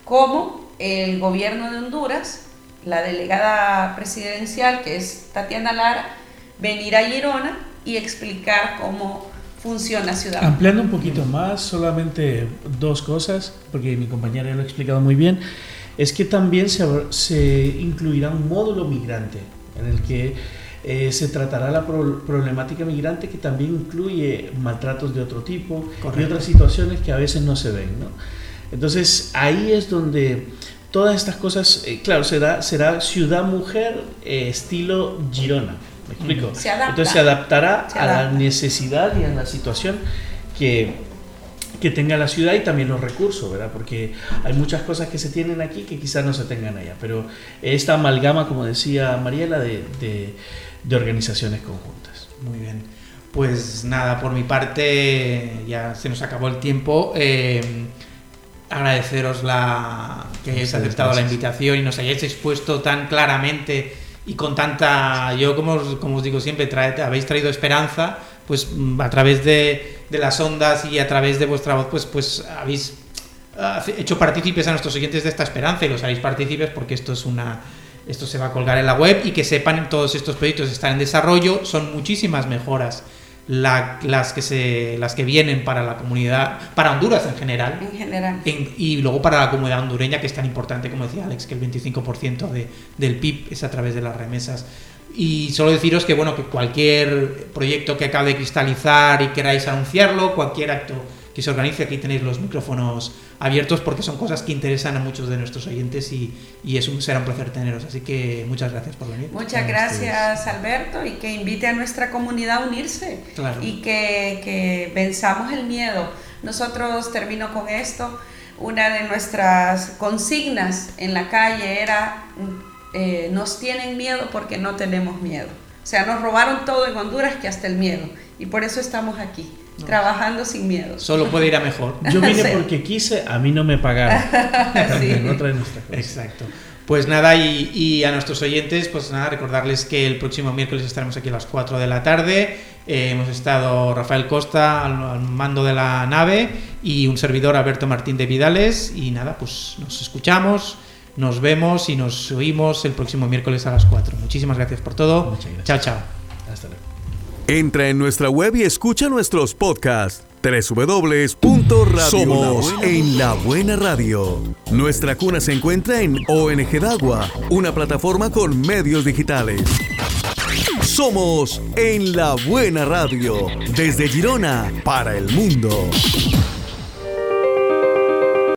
[SPEAKER 7] como el gobierno de Honduras, la delegada presidencial, que es Tatiana Lara, venir a Girona y explicar cómo funciona Ciudad Mujer.
[SPEAKER 3] Ampliando un poquito más, solamente dos cosas, porque mi compañera ya lo ha explicado muy bien, es que también se, se incluirá un módulo migrante, en el que eh, se tratará la pro, problemática migrante, que también incluye maltratos de otro tipo. Correcto. Y otras situaciones que a veces no se ven, ¿no? Entonces, ahí es donde todas estas cosas, eh, claro, será, será Ciudad Mujer eh, estilo Girona, ¿me explico?
[SPEAKER 7] Se adapta.
[SPEAKER 3] Entonces se adaptará
[SPEAKER 7] se
[SPEAKER 3] a
[SPEAKER 7] adapta.
[SPEAKER 3] la necesidad y a la situación que, que tenga la ciudad y también los recursos, ¿verdad? Porque hay muchas cosas que se tienen aquí que quizás no se tengan allá, pero esta amalgama, como decía Mariela, de, de, de organizaciones conjuntas.
[SPEAKER 2] Muy bien. Pues nada, por mi parte ya se nos acabó el tiempo. Eh, agradeceros la que hayáis aceptado la invitación y nos hayáis expuesto tan claramente y con tanta, yo como os, como os digo siempre, trae, habéis traído esperanza, pues a través de, de las ondas y a través de vuestra voz, pues, pues habéis uh, hecho partícipes a nuestros oyentes de esta esperanza y los haréis partícipes porque esto es una esto se va a colgar en la web y que sepan todos estos proyectos están en desarrollo, son muchísimas mejoras. La, las que se las que vienen para la comunidad, para Honduras en general,
[SPEAKER 7] en general.
[SPEAKER 2] En, y luego para la comunidad hondureña, que es tan importante, como decía Alex, que el veinticinco por ciento de, del P I B es a través de las remesas. Y solo deciros que bueno, que cualquier proyecto que acabe de cristalizar y queráis anunciarlo, cualquier acto que se organice, aquí tenéis los micrófonos abiertos porque son cosas que interesan a muchos de nuestros oyentes y, y es un, será un placer teneros. Así que muchas gracias por venir.
[SPEAKER 7] Muchas gracias, Alberto, y que invite a nuestra comunidad a unirse. Claro. Y que, que venzamos el miedo. Nosotros, termino con esto, una de nuestras consignas en la calle era eh, nos tienen miedo porque no tenemos miedo. O sea, nos robaron todo en Honduras, que hasta el miedo. Y por eso estamos aquí, no. trabajando sin miedo.
[SPEAKER 2] Solo puede ir a mejor.
[SPEAKER 3] Yo vine sí. porque quise, a mí no me pagaron.
[SPEAKER 7] Sí.
[SPEAKER 3] No traen nuestra cosa.
[SPEAKER 2] Exacto. Pues nada, y, y a nuestros oyentes, pues nada, recordarles que el próximo miércoles estaremos aquí a las cuatro de la tarde. Eh, hemos estado Rafael Costa al, al mando de la nave y un servidor, Alberto Martín de Vidales. Y nada, pues nos escuchamos, nos vemos y nos oímos el próximo miércoles a las cuatro. Muchísimas gracias por todo.
[SPEAKER 3] Muchas gracias.
[SPEAKER 2] Chao, chao.
[SPEAKER 3] Hasta luego.
[SPEAKER 6] Entra en nuestra web y escucha nuestros podcasts. doble u doble u doble u punto radio Somos en la Buena Radio. Nuestra cuna se encuentra en O N G Dagua, una plataforma con medios digitales. Somos en la Buena Radio, desde Girona para el mundo.